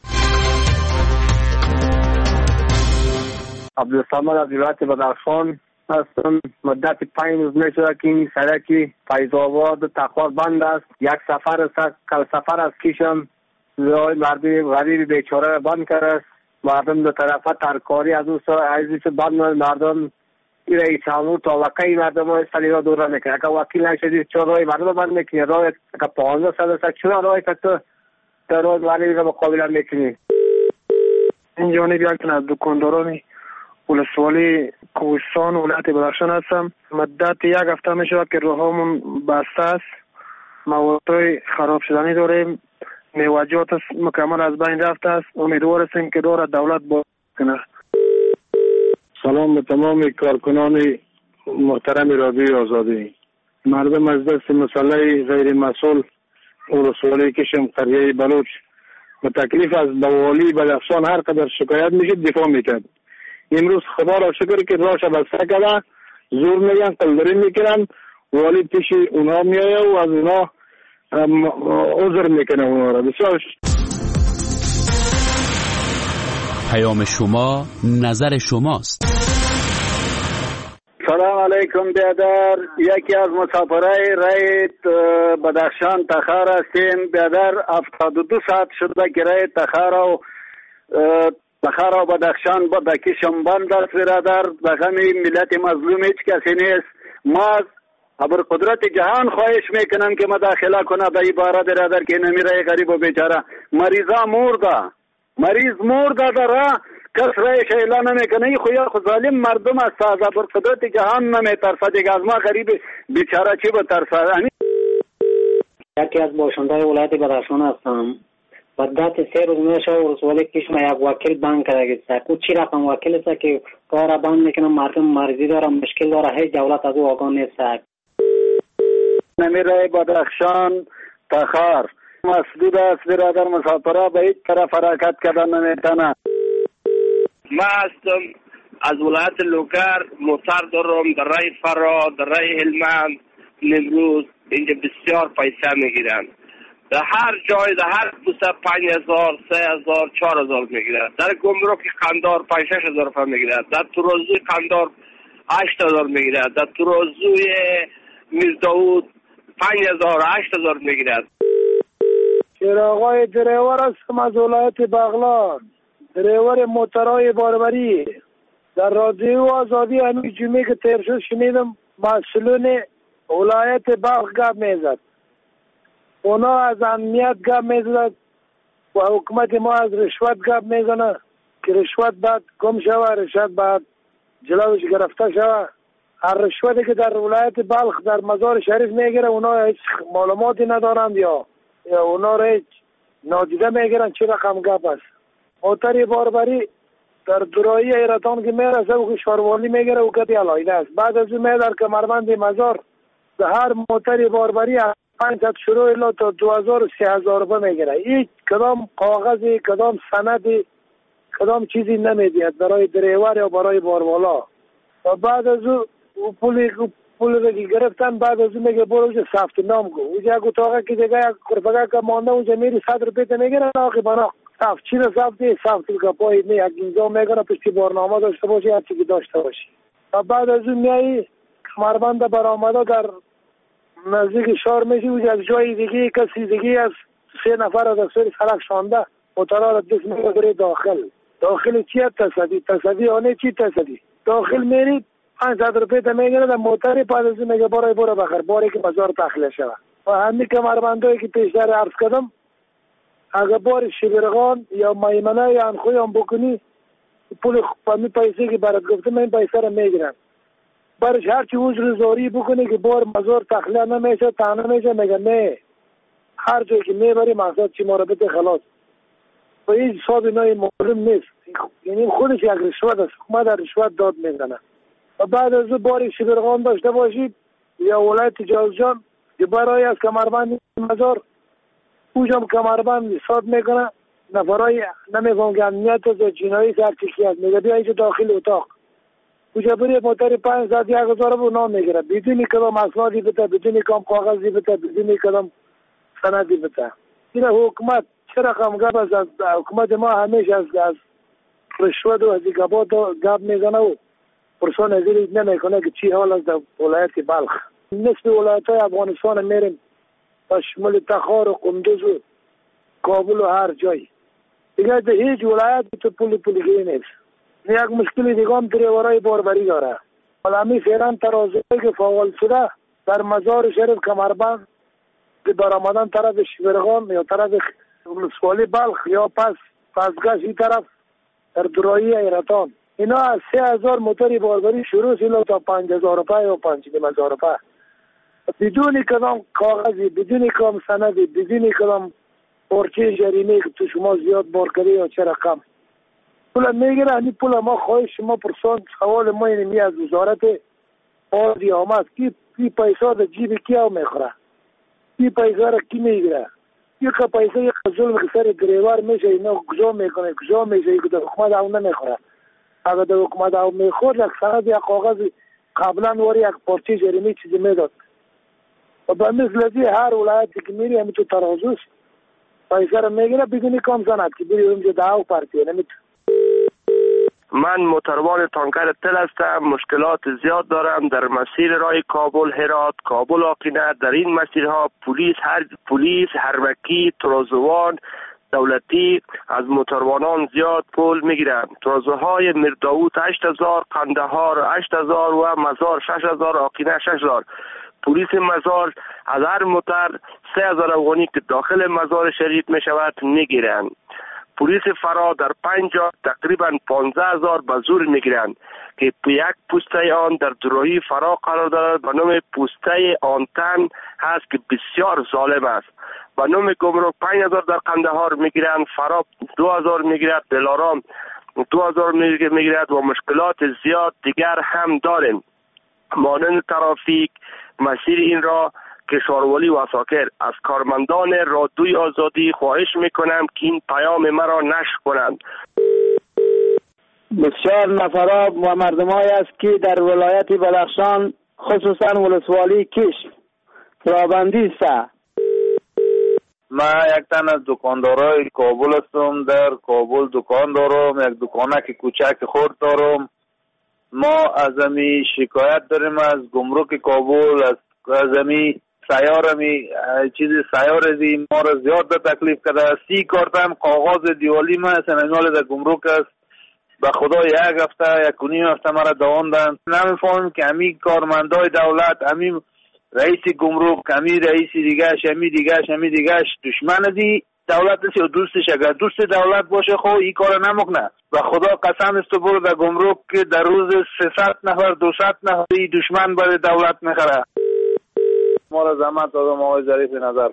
عبدالصمد از ولایت بدخشان هستم. مدت 5 روز میشه که این سرک فیض آباد تخار بند است. یک سفر از کشم مردم غریب بیچاره بند کرده. مردم دو طرفه ترکاری از او عزیز بند مردم رئیس امور تا وقعی مردم های سلی را دور میکنه. اگر وکیل نشدید چون رای مردم بند میکنی، رای اگر 15 سال چون رای که تو رای غریب را مقابله میکنی. این جانبی هم که از دکانداران ولسوالی کوهستان ولایت بدخشان هستم. مدت 1 هفته میشه که راهامون بسته است. موادهای خراب شدنی داریم، میوجات مکمل از بین رفته است. امیدوار هستیم که دور دولت باز کنه. سلام به تمام کارکنان محترم رادیو آزادی. مردم از دست مسئله غیر مسئول ولسوالی کشم قریه بلوچ به تکلیف از والی بدخشان هر قدر شکایت میشه دفاع میکرد. امروز خدا را شکر که راش بسته کرده، زور میگن قلدری میکنن، والی پیش اونا میایه و از اونا عذر میکنه اونا را. بسیار پیام شما نظر شماست. سلام علیکم بیادر. یکی از مسافرای رای بدخشان تخار هستیم. بیادر 72 ساعت شده که رای تخار و بدخشان با دکیشم بند است برادر. بغمی ملت مظلوم هیچ کسی نیست. ما ابر قدرت جهان خواهش میکنم که مداخله کنه به عبارت برادر که نمیره غریب و بیچاره. مریضا مریض مرده داره، کس رایش اعلان نمیکنه. این خویا خود ظالم مردم است. از ابر قدرت جهان نمیترسه دیگه، از ما غریب بیچاره چی بترسه؟ یکی از باشندهای ولایت بدخشان هستم. مدت 3 روز میشه ولسوالی کشم یک وکیل بند کرده است. او چی رقم وکیل است که کار بند میکنه، مردم مریضی داره، مشکل داره، هیچ دولت از او آگاه نیست. نمیره بدخشان تخار مسدود است برادر. مسافرها به هیچ طرف حرکت کردن نمیتونه. ما هستم از ولایت لوگر، موتر دارم در رای فرا، در رای هلمند، نمروز. اینجا بسیار پیسه میگیرن. در هر جای در هر کوسه 5000 3000 4000 میگیرن. در گمرک قندار 5-6 هزار روپیه میگیرن. در ترازوی قندار 8000 میگیرن. در ترازوی میرداود 5000 8000 میگیرن. چراغای دریور هستم از ولایت بغلان، دریور موترهای باربری. در رادیو آزادی همین جمعه که تیر شد شنیدم مسئولین ولایت بلخ گپ میزد. اونا از امنیت گپ میزد و حکومت ما از رشوت گپ میزنه که رشوت بعد گم شوه، رشوت بعد جلوش گرفته شوه. هر رشوتی که در ولایت بلخ در مزار شریف میگیره اونا هیچ معلوماتی ندارند یا یا اونا را نادیده میگیرن چه رقم گپ است. موتر باربری در درایی ایرتان که میرسه و کشوروالی میگیره و کتی علایده است. بعد از اون میدر کمربند مزار به هر موتر باربری 500 شروع الا تا 2000 و 3000 روپه میگیره. هیچ کدام کاغذی، کدام سندی، کدام چیزی نمیدید برای دریور یا برای باروالا. و بعد از اون پول رو که گرفتن، بعد از اون میگه برو اونجا ثبت نام کن. اونجا یک اتاقه که دیگه یک کرفگه که مانده اونجا میری 100 روپیه میگیره ناقی بنا ثبت. چی رو ثبت که پای می یک امضا میگیره پشتی بارنامه داشته باشی هر چی که داشته باشی. و بعد از اون میایی کمربند برآمده در نزدیک شهر میشی اونجا از جای دیگه کسی دیگه از 3 نفر از سر سرک شانده موترها رو دست میگیره داخل چی تصدی آنه چی تصدی داخل میرید 500 روپیه تا میگیره در موتر. بعد از میگه برای برو بخر باری که بازار تخلیه شود. و همین کمربندایی که پیشتر عرض کردم اگر بار شبرغان یا میمنه یا انخوی هم بکنی پول پامی پیسه که برات گفتم این پیسه رو میگیرن. برش هرچی وزر زاری بکنی که بار مزار تخلیه نمیشه تانه میشه میگه نه هر جایی که میبری مقصد چی مربط خلاص. و این حساب نای معلوم نیست. یعنی خودش یک رشوت است. حکومت در رشوت داد میزنه. و بعد از باری شبرغان داشته باشید یا ولایت جوزجان که برای از کمربند مزار اوجم کمربند حساب میکنه نفرای نمیفهم که امنیت از جنایی سرچکی هست میگه بیا اینجا داخل اتاق اوجا بری موتر 500 1000 رو نام میگیره بدون کدام اسنادی بده بدون کدام کاغذی بده بدون کدام سندی بده. این حکومت چه رقم گپ است؟ از حکومت ما همیشه از رشوت و از گپ میزنه و پرسان ازیل نمیکنه که چی حال است در ولایت بلخ. نصف ولایت های افغانستان میریم و شمال تخار و قندوز و کابل و هر جای دیگه در هیچ ولایت تو پولی نیست. یک مشکلی دیگه هم دریورای باربری داره. حالا فعلا ترازوی که فعال شده در مزار شریف کمربند که برآمدن طرف شبرغان یا طرف ولسوالی بلخ یا پسگشت این طرف در درایی ایرتان اینا از 3000 موتر باربری شروع سیلا تا 5000 روپه یا 5000 روپه بدون کدام کاغذی بدون کدام سندی بدون کدام پرچه جریمه که تو شما زیاد بار کردی یا چه رقم پول میگیره. همین پول ما خواهش شما پرسان سوال ما اینمی از وزارت آزی آمد کی پیسا در جیب کیا میخوره کی پیسا را کی میگیره یک پیسا یک ظلم که سر دریور میشه اینا گزا میشه که در حکومت او نمیخوره. اگر در حکومت او میخورد یک سند یک کاغذ قبلا واری یک پرچه جریمه چیزی میداد و به مثل ازی هر ولایتی که میری همین تو ترازوست پیسه را میگیره بدونی کام زند که بری اونجا دعو پرتیه نمیتون. من موتروان تانکر تل هستم. مشکلات زیاد دارم در مسیر راه کابل هرات کابل آقینه. در این مسیرها پلیس هرمکی ترازوان دولتی از موتروانان زیاد پول میگیرند. ترازوهای میرداوود 8000 قندهار 8000 و مزار 6000 آقینه 6000. پلیس مزار از هر موتر 3000 افغانی که داخل مزار شریف می شود میگیرند. پلیس فرا در 5 جا تقریبا 15000 به زور میگیرند که یک پوسته آن در دروهی فرا قرار دارد به نام پوسته آنتن هست که بسیار ظالم است. به نام گمرک 5000 در قندهار میگیرند. فرا 2000 میگیرد. دلارام 2000 میگیرد و مشکلات زیاد دیگر هم داریم مانند ترافیک. مسیر این را کشوروالی و اساکر از کارمندان رادیوی آزادی خواهش میکنم که این پیام مرا نشر کنند. بسیار نفرها و مردمایی است که در ولایت بدخشان خصوصا ولسوالی کشم رابندی است. من یک تن از دکاندارای کابل هستم. در کابل دکان دارم. یک دکانک کوچک خرد دارم. ما از امی شکایت داریم از گمرک کابل از امی سیار زی ما را زیاد تکلیف کرده. 30 کارتم کاغذ دیوالی ما سنمال در گمرک است. به خدا یک هفته 1.5 هفته مرا دواندن. نمیفهمیم که امی کارمندای دولت امی رئیس گمرک امی رئیس دیگهش دشمن دی دولت است یا دوستش. اگر دوست دولت باشه خب این کار نمیکنه. و خدا قسم است برو در گمرک که در روز 300 نفر 200 نفر دشمن برای دولت میخره. ما را زحمت دادم آقای ظریف نظر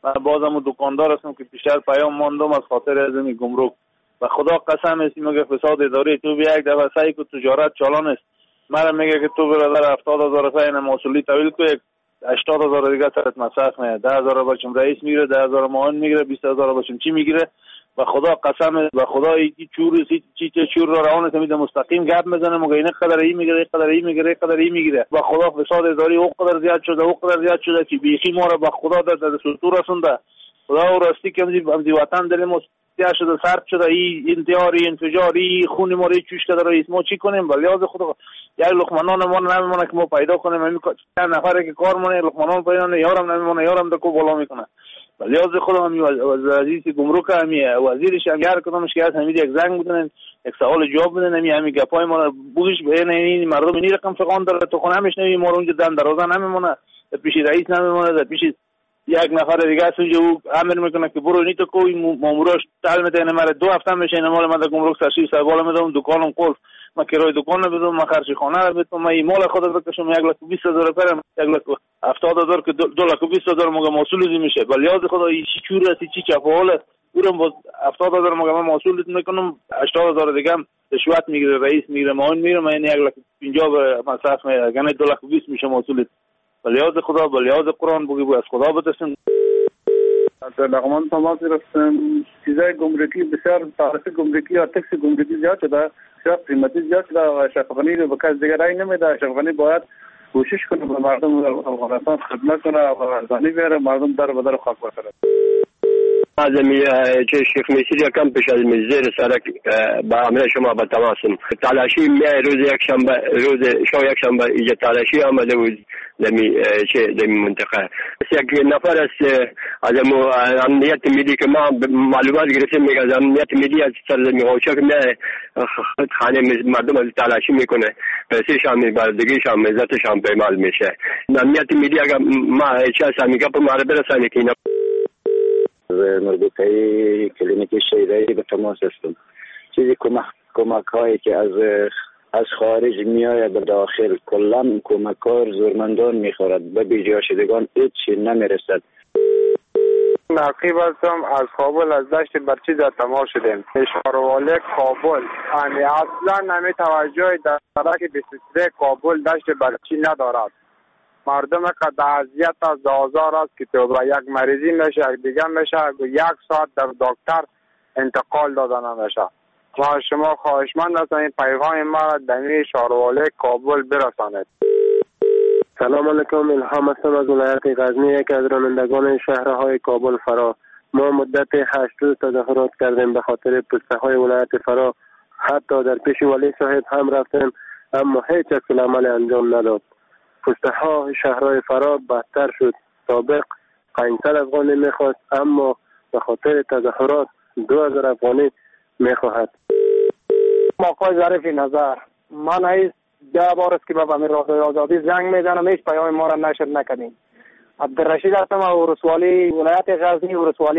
بازم دکاندار هستم که بیشتر پیام ماندم از خاطر از این گمرک و خدا قسم است میگه فساد اداری تو یک دفعه سعی کو تجارت چالان است مرا میگه که تو برادر 70000 روپیه این مسئولی طویل کو 80000 دیگه سرت مصرف نه 10000 بچم رئیس میگیره 10000 معاون میگیره 20000 بچم چی میگیره و خدا قسم و خدا این چور رو روان است میده مستقیم گپ میزنه مگه این قدر این میگیره این قدر این میگیره قدر این میگیره و خدا فساد اداری او قدر زیاد شده که بیخی ما رو به خدا در سطور رسونده خدا راستی که همزی وطن دل ما شده سرد شده این انتحاری انفجاری خون ما رو چوش کرده رئیس ما چی کنیم ولی از خدا یک لقمه ما نمیمونه که ما پیدا کنیم همین چند نفره که کار مونه لقمه پیدا نه یارم نمیمونه یارم دکو بالا میکنه ولی از خدا همین عزیز گمرک همین وزیرش هم هر کدومش که از همین یک زنگ بودن یک سوال جواب بدن همین گپای ما بوگش به این مردم این رقم فقان داره تو خونمش نمی ما اونجا دم دروازه نمیمونه پیش رئیس نمیمونه پیش یک نفر دیگه است اونجا او امر میکنه که برو نیتو کوی ماموراش تعال میده مرا 2 هفته میشه این مال من در گمرک سرشی سوال میدم دکانم قلف ما کرای دکان بدم ما خرج خانه رو بدم ما مال خود بکشم 1,20,000 روپیه 1,70,000 که 2,20,000 مگه مسئول میشه ولی از خدا این چی چور است چی چپاول برم با 70,000 مگه من مسئول میکنم 80,000 دیگه هم رشوت میگیره رئیس میگیره معاون میگیره من 1,50,000 مصرف میگیره یعنی 2,20,000 میشه مسئول ولی از خدا ولی از قرآن بگی از خدا بترسیم در لغمان تماس گرفتم چیزای گمرکی بسیار تعرفه گمرکی یا تکس گمرکی زیاد شده بسیار قیمتی زیاد شده و شفافانی رو به کس دیگر رای نمیده شفافانی باید کوشش کنه به مردم افغانستان خدمت کنه و ارزانی بیاره مردم در بدر خاک بسره از چه شیخ میسری کم پیش از زیر سرک با امر شما به تماسم تلاشی روز یک شنبه اینجا تلاشی آمده بود در منطقه یک نفر است از امنیت ملی که ما معلومات گرفتیم میگه از امنیت ملی از سرزمین قاچاق میاد خانه مردم تلاشی میکنه پیسه شامل بردگی شامل عزت شامل پیمال میشه امنیت ملی اگر ما چه سمیگه پر ما برسانه که مربوطه کلینیک شیدایی به تماس هستم چیزی کمک هایی که از خارج میآید به داخل کلا کمکار زورمندان میخورد به بیجا شدگان هیچی نمیرسد نقیب هستم از کابل از دشت برچی در تماس شدیم اشاروالی کابل اصلا نمی توجه در سرک 23 کابل دشت برچی ندارد مردم قد اذیت از دوزار است که تو با یک مریضی میشه یک دیگه میشه 1 ساعت در دکتر انتقال داده نمیشه ما شما خواهشمند هستم این پیغام ما را در شهروالی کابل برسانید سلام علیکم الهام هستم از ولایت غزنی یکی از رانندگان شهرهای کابل فرا ما مدت 8 روز تظاهرات کردیم به خاطر پسته های ولایت فرا حتی در پیش ولی صاحب هم رفتیم اما هیچ عمل انجام نداد پسته ها شهرهای فرا بدتر شد سابق 500 افغانی میخواست اما به خاطر تظاهرات 2000 افغانی میخواهد موقع ظریفی نظر من ایست 10 بار است که به امیر آزادی زنگ میزنم هیچ پیام ما را نشر نکنیم عبدالرشید هستم ورسوالی ولایت غزنی ورسوالی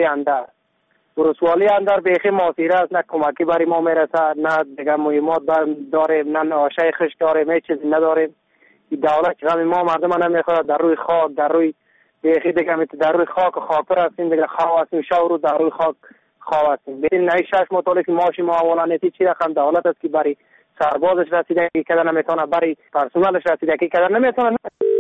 اندر بیخی ماسیره است نه کمکی برای ما میرسه نه دیگه مهمات داریم نه آشای خشک داریم هیچ چیزی نداریم دولت غم ما مردم نمیخواد در روی خاک در روی بیخی دیگه در روی خاک خاطر هستیم دیگه خواه هستیم شو رو در روی خاک خواه هستیم ببین نه 6 مطالعه که ماشی ما اولانیتی چی رقم دولت است که برای سربازش رسیده که کده نمیتونه برای پرسنلش رسیده که کده نمیتونه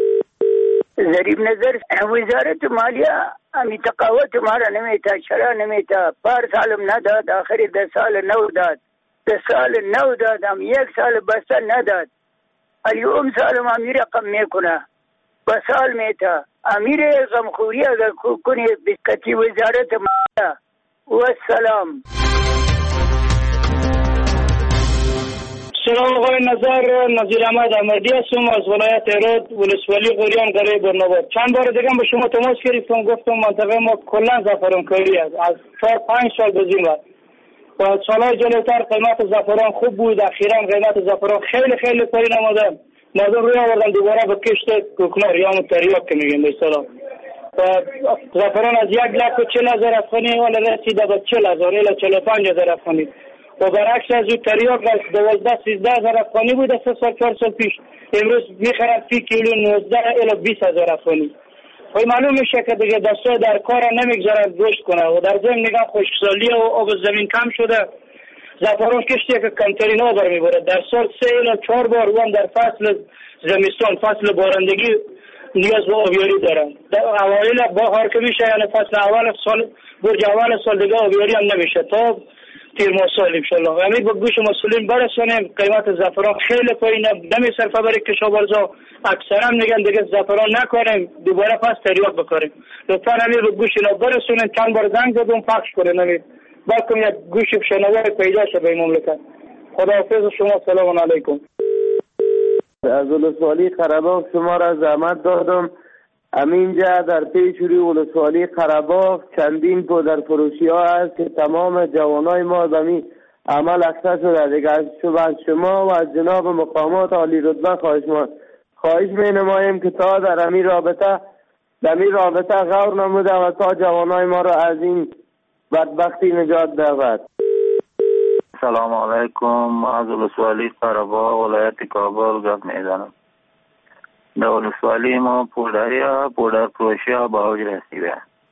ظریف نظر وزارت مالیه امی تقاوت ما را نمیتا چرا نمیتا بار سالم نداد آخری 10 سال نو داد 10 سال نو دادم 1 سال بسته نداد اليوم سالم امیر رقم میکنه با سال میتا امیر غمخوری اگر کنی بسکتی وزارت مالیه و السلام سلام آقای نظیر احمد احمدی هستم از ولایت هرات ولسوالی غوریان قریه برناباد چند بار دیگه به شما تماس گرفتم گفتم منطقه ما کلا زعفران کاری است از 4-5 سال گذشته و سالهای جلوتر قیمت زعفران خوب بود اخیراً قیمت زعفران خیلی پایین آمده مردم روی آوردن دوباره به کشت کوکنار یا تریاک که میگیم به اصطلاح و زعفران از 1,40,000 افغانی حالا رسیده به 40,000 الی 45,000 افغانی و برعکس از او تریاک از 12-13,000 افغانی بود از 3-4 سال پیش امروز میخرن فی کیلو 19 الی 20,000 افغانی خب معلوم میشه که دیگه دستا در کار نمیگذارن رشد کنه و در ضمن نگاه خشکسالی و آب زمین کم شده. زعفران کشتی که کمترین آب میبره در سال 3 الی 4 بار و هم در فصل زمستان فصل بارندگی نیاز به آبیاری دارن. در اوایل بهار که میشه یعنی فصل اول سال برج اول سال دیگه آبیاری هم نمیشه تا تیر ماه سال انشالله. همین به گوش مسئولین برسونیم. قیمت زعفران خیلی پایینه نمیصرفه برای کشاورزا. اکثرا میگن دیگه زعفران نکنیم دوباره پس تریاک بکاریم. لطفا همین به گوش اینا برسونین. چند بار زنگ زدم پخش کنین همین باکم یک گوش شنوار پیدا شه به این مملکت. خداحافظ شما. سلام علیکم. از ولسوالی قره‌باغ شما را زحمت دادم. همینجا در پیشوری ولسوالی قره‌باغ چندین پودر فروشی ها هست که تمام جوانای ما به می عمل اکثر شده دیگه. از شما و از جناب مقامات عالی رتبه خواهش می نماییم که تا در همین رابطه غور نموده و تا جوانای ما را از این بدبختی نجات دهد. سلام علیکم. از ولسوالی قره‌باغ ولایت کابل گپ میزنم. در ولسوالی ما پودر فروشی ها به اوج رسیده.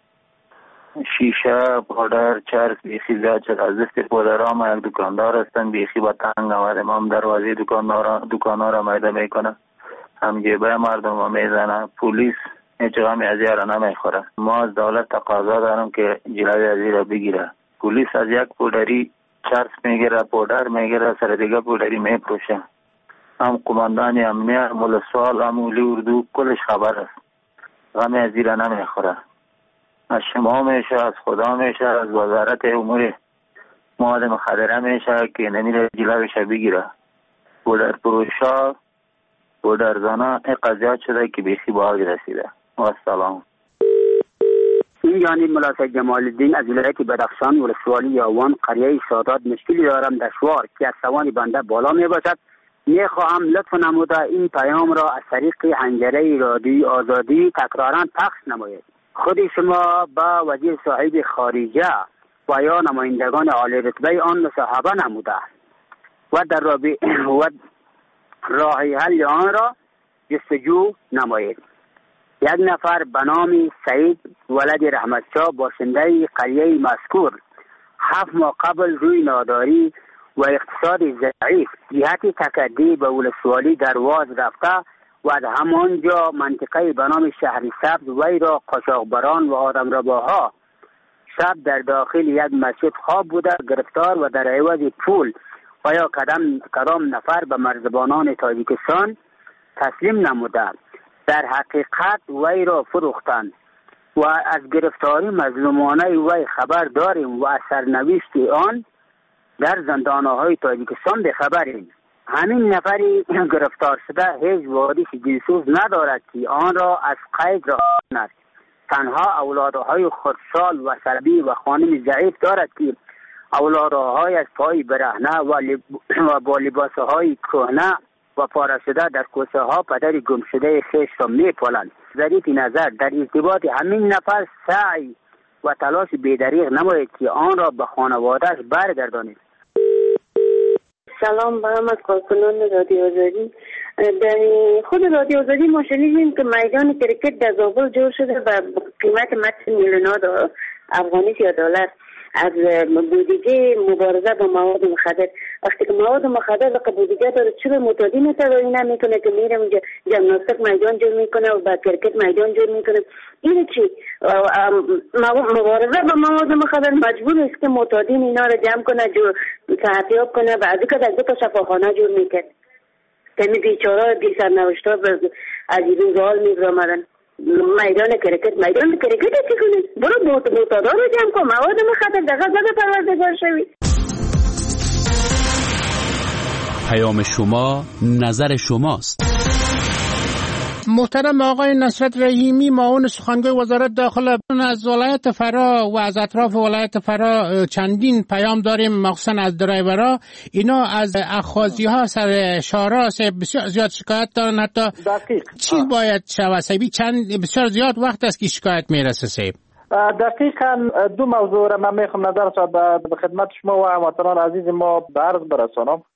شیشه پودر چرس بیخی زیاد شد. از دست پودر ها ما یک دکاندار هستن بیخی با تنگ آمده. ما هم دروازه دکاندار را میده میکنه هم جیبه مردم را میزنه. پولیس هیچ غمی از یه را نمیخوره. ما از دولت تقاضا دارم که جلوی از این را بگیره. پولیس از یک پودری چرس میگیره پودر میگیره سر دیگه پودری میپروشه. هم قماندان امنیه ولسوال هم اولی اردو کلش خبر است. غمی از این را نمیخوره. از شما میشه از خدا میشه از وزارت امور مواد مخدره میشه که نمیره جلویش بگیره. پودر فروشا پودر زانا این قضیات شده که بیخی به اوج رسیده. و سلام. این جانب ملا جمال الدین از ولایت بدخشان ولسوالی یاوان قریه سادات مشکلی دارم دشوار که از توان بنده بالا می باشد. میخواهم لطف نموده این پیام را از طریق حنجره رادیوی آزادی تکرارا پخش نمایید. خود شما با وزیر صاحب خارجه و یا نمایندگان عالی رتبه آن مصاحبه نموده و در راه حل آن را جستجو نمایید. یک نفر به نام سعید ولد رحمتشاه باشنده قریه مذکور 7 ماه قبل روی ناداری و اقتصاد ضعیف جهت تکدی به ولسوالی درواز رفته و از همانجا منطقه به نام شهر سبز وی را قاچاقبران و آدمرباها شب در داخل یک مسجد خواب بوده گرفتار و در عوض پول و یا کدام نفر به مرزبانان تاجیکستان تسلیم نموده. در حقیقت وی را فروختند و از گرفتاری مظلومانه وی خبر داریم و از سرنوشت آن در زندانهای تاجیکستان بخبریم. همین نفری گرفتار شده هیچ واردش جنسوز ندارد که آن را از قید را کند. تنها اولادهای خردسال و سلبی و خانم ضعیف دارد که اولادهای از پای برهنه و با لباسهای کهنه و پاره شده در کوسه ها پدر گم شده خویش را میپالند. ظریف نظر در ارتباط همین نفر سعی و تلاش بی‌دریغ نماید که آن را به خانواده‌اش برگردانید. سلام به همه کارکنان رادیو آزادی. در خود رادیو آزادی ما شنیدیم که میدان کرکت در زابل جور شده و قیمت متر میلیون‌ها افغانی یا دلار از بودجه مبارزه با مواد مخدر. وقتی که مواد مخدر لقب بودجه داره چرا متادین تداوی نمیکنه که میره اونجا جمناستیک میدان جور میکنه و با کرکت میدان جور میکنه؟ این چی؟ مبارزه با مواد مخدر مجبور است که متادین اینا رو جمع کنه صحتیاب کنه و از دو تا شفاخانه جور میکرد که می بیچاره بی سرنوشت ها از این رال میبرامدن. میدان کرکت چی کنی؟ برو معتادا رو جمع کن مواد مخدر دقیقه زده پروردگار شوی. پیام شما نظر شماست. محترم آقای نصرت رحیمی معاون سخنگوی وزارت داخله، از ولایت فرا و از اطراف ولایت فرا چندین پیام داریم مخصوصا از درایورها. اینا از اخاذی ها سر شارع بسیار زیاد شکایت دارن. حتی چی باید شود سیبی؟ بسیار زیاد وقت است که شکایت میرسه سیب. دقیقاً دو موضوع را من میخوام نظر به خدمت شما و هموطنان عزیز ما به عرض برسانم.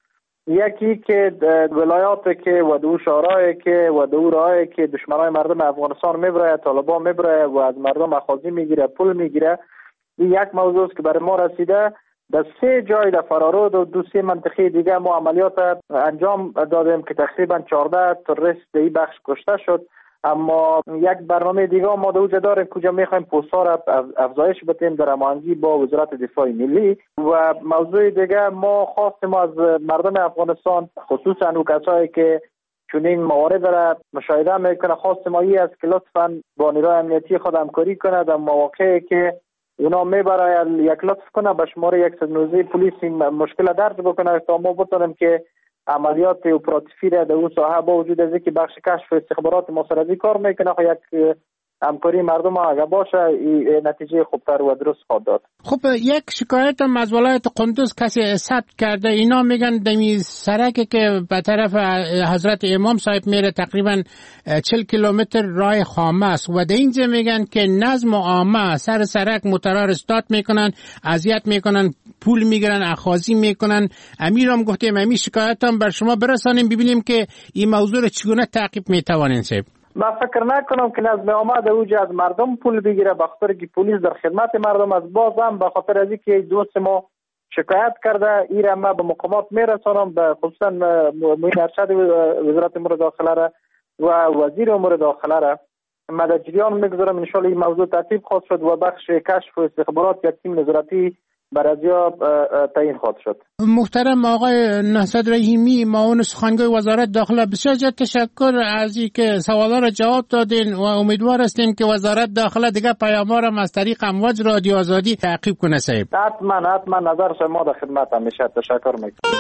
یکی که ولایات که و دو شورای که و دو رای که دشمنای مردم افغانستان میبره، طالبان میبره و از مردم اخاذی میگیره، پول میگیره. این یک موضوع است که برای ما رسیده. در 3 جای در فرارود و 2-3 منطقه دیگه ما عملیات انجام دادیم که تقریبا 14 تروریست در این بخش کشته شد. اما یک برنامه دیگه ما در اونجا داریم کجا میخوایم پست‌ها را افزایش بدیم در هماهنگی با وزارت دفاع ملی. و موضوع دیگه ما خواستیم از مردم افغانستان، خصوصا اون کسایی که چنین موارد را مشاهده میکنه، خواستیم ای از که لطفاً با نیروی امنیتی خود همکاری کنه در مواقعی که اونا میبره یک لطف کنه به شماره 119 پلیس مشکل درج بکنه تا ما بتونیم که عملیات اپراتیفی را در اون ساحه با وجود از اینکه بخش کشف استخبارات ما سر از کار میکنه، خب یک همکاری مردم اگه باشه نتیجه خوبتر و درست خواهد داد. خب یک شکایت هم از ولایت قندوز کسی ثبت کرده. اینا میگن دمی سرکی که به طرف حضرت امام صاحب میره تقریبا 40 کیلومتر راه خامه است و در اینجا میگن که نظم و عامه سر سرک موترها را استارت میکنن، اذیت میکنن، پول میگیرن، اخاذی میکنن. امیرم گفتیم امی شکایت هم بر شما برسانیم ببینیم که این موضوع را چگونه تعقیب میتوانین صاحب. من فکر نکنم که نظم آمد اوج از مردم پول بگیره، بخاطر که پلیس در خدمت مردم از بازم بخاطر از اینکه دوست ما شکایت کرده ایره ما به مقامات میرسانم، به خصوصا معین ارشد وزارت امور داخله را و وزیر امور داخله را ما در جریان میگذارم. ان شاء الله این موضوع ترتیب خواهد شد و بخش کشف و استخبارات یک تیم نظارتی برازیا تعیین خواهد شد. محترم آقای نهضت رحیمی، معاون سخنگوی وزارت داخله، بسیار زیاد تشکر از اینکه سوالا را جواب دادین و امیدوار هستیم که وزارت داخله دیگه پیام‌ها را از طریق امواج رادیو آزادی تعقیب کنه. صاحب حتما نظر شما در خدمت همیشه. تشکر میکنم.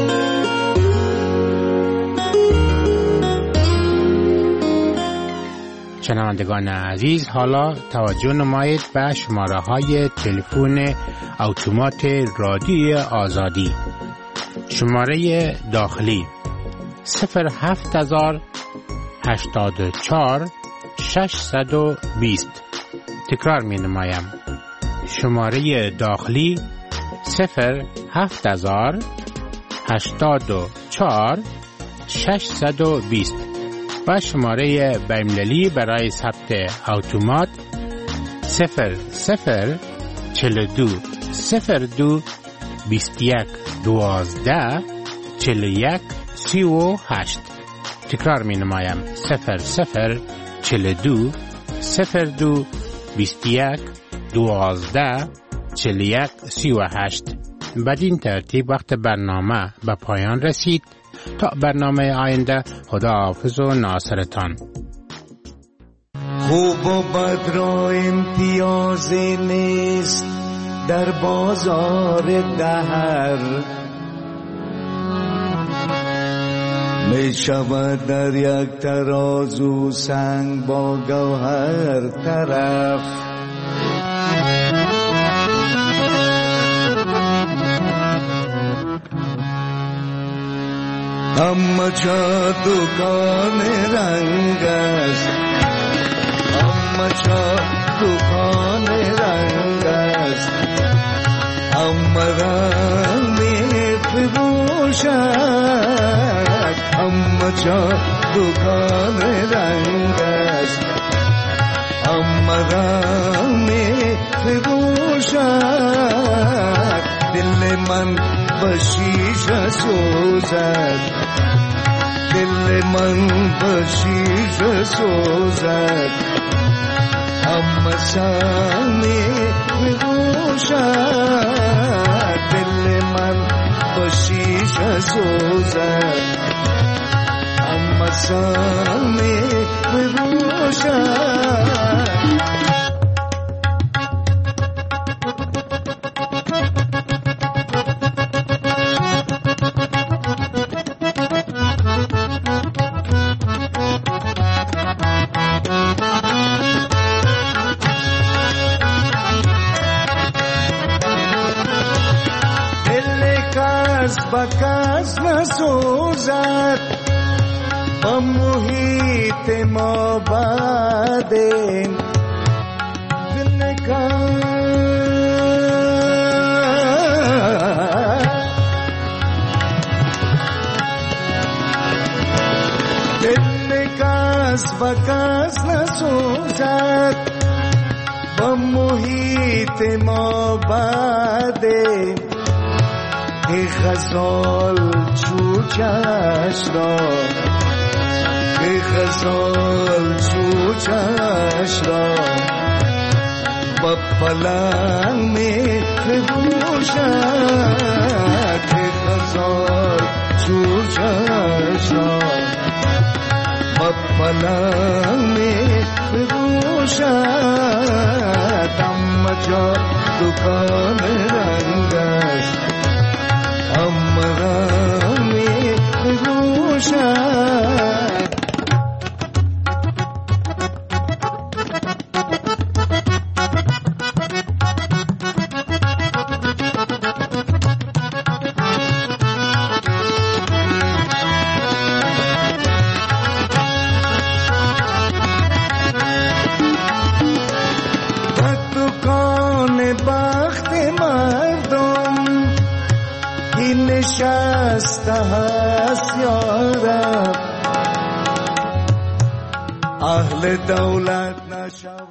شنوندگان عزیز، حالا توجه نمایید به شماره‌های تلفن اتومات رادیو آزادی. شماره داخلی 07084 620. تکرار می نمایم. شماره داخلی 07084 620 و شماره بین‌المللی برای ثبت اتومات 0042 02 21 12 41 38. تکرار می نمایم 0042 02 21 12 41 38. بدین ترتیب وقت برنامه به پایان رسید. تا برنامه آینده، خداحافظ و ناصرتان. خوب و بد را امتیازی نیست در بازار دهر، می شود در یک ترازو سنگ با گوهر طرف. اما چا دکان رنگ است، اما چا دکان رنگ است، اما رنگ می فروشد. اما چا دکان رنگ است، اما رنگ می فروشد. دل من بشیشه سوزد، دل من بشیشه سوزد. اما سامی بگوشد، دل من بشیشه سوزد. اما سامی بگوشد. بکس نسوزد با محیط ما بعدین دل مسوزد با محیط ما بده ای غزال چوچش را ای غزال چوچش را با پلنگ می بپوشد ای غزال چوچش را با پلنگ می بپوشد اما جا دکان رنگ است اما می بپوشد نشسته هست یارب اهل دولت نشد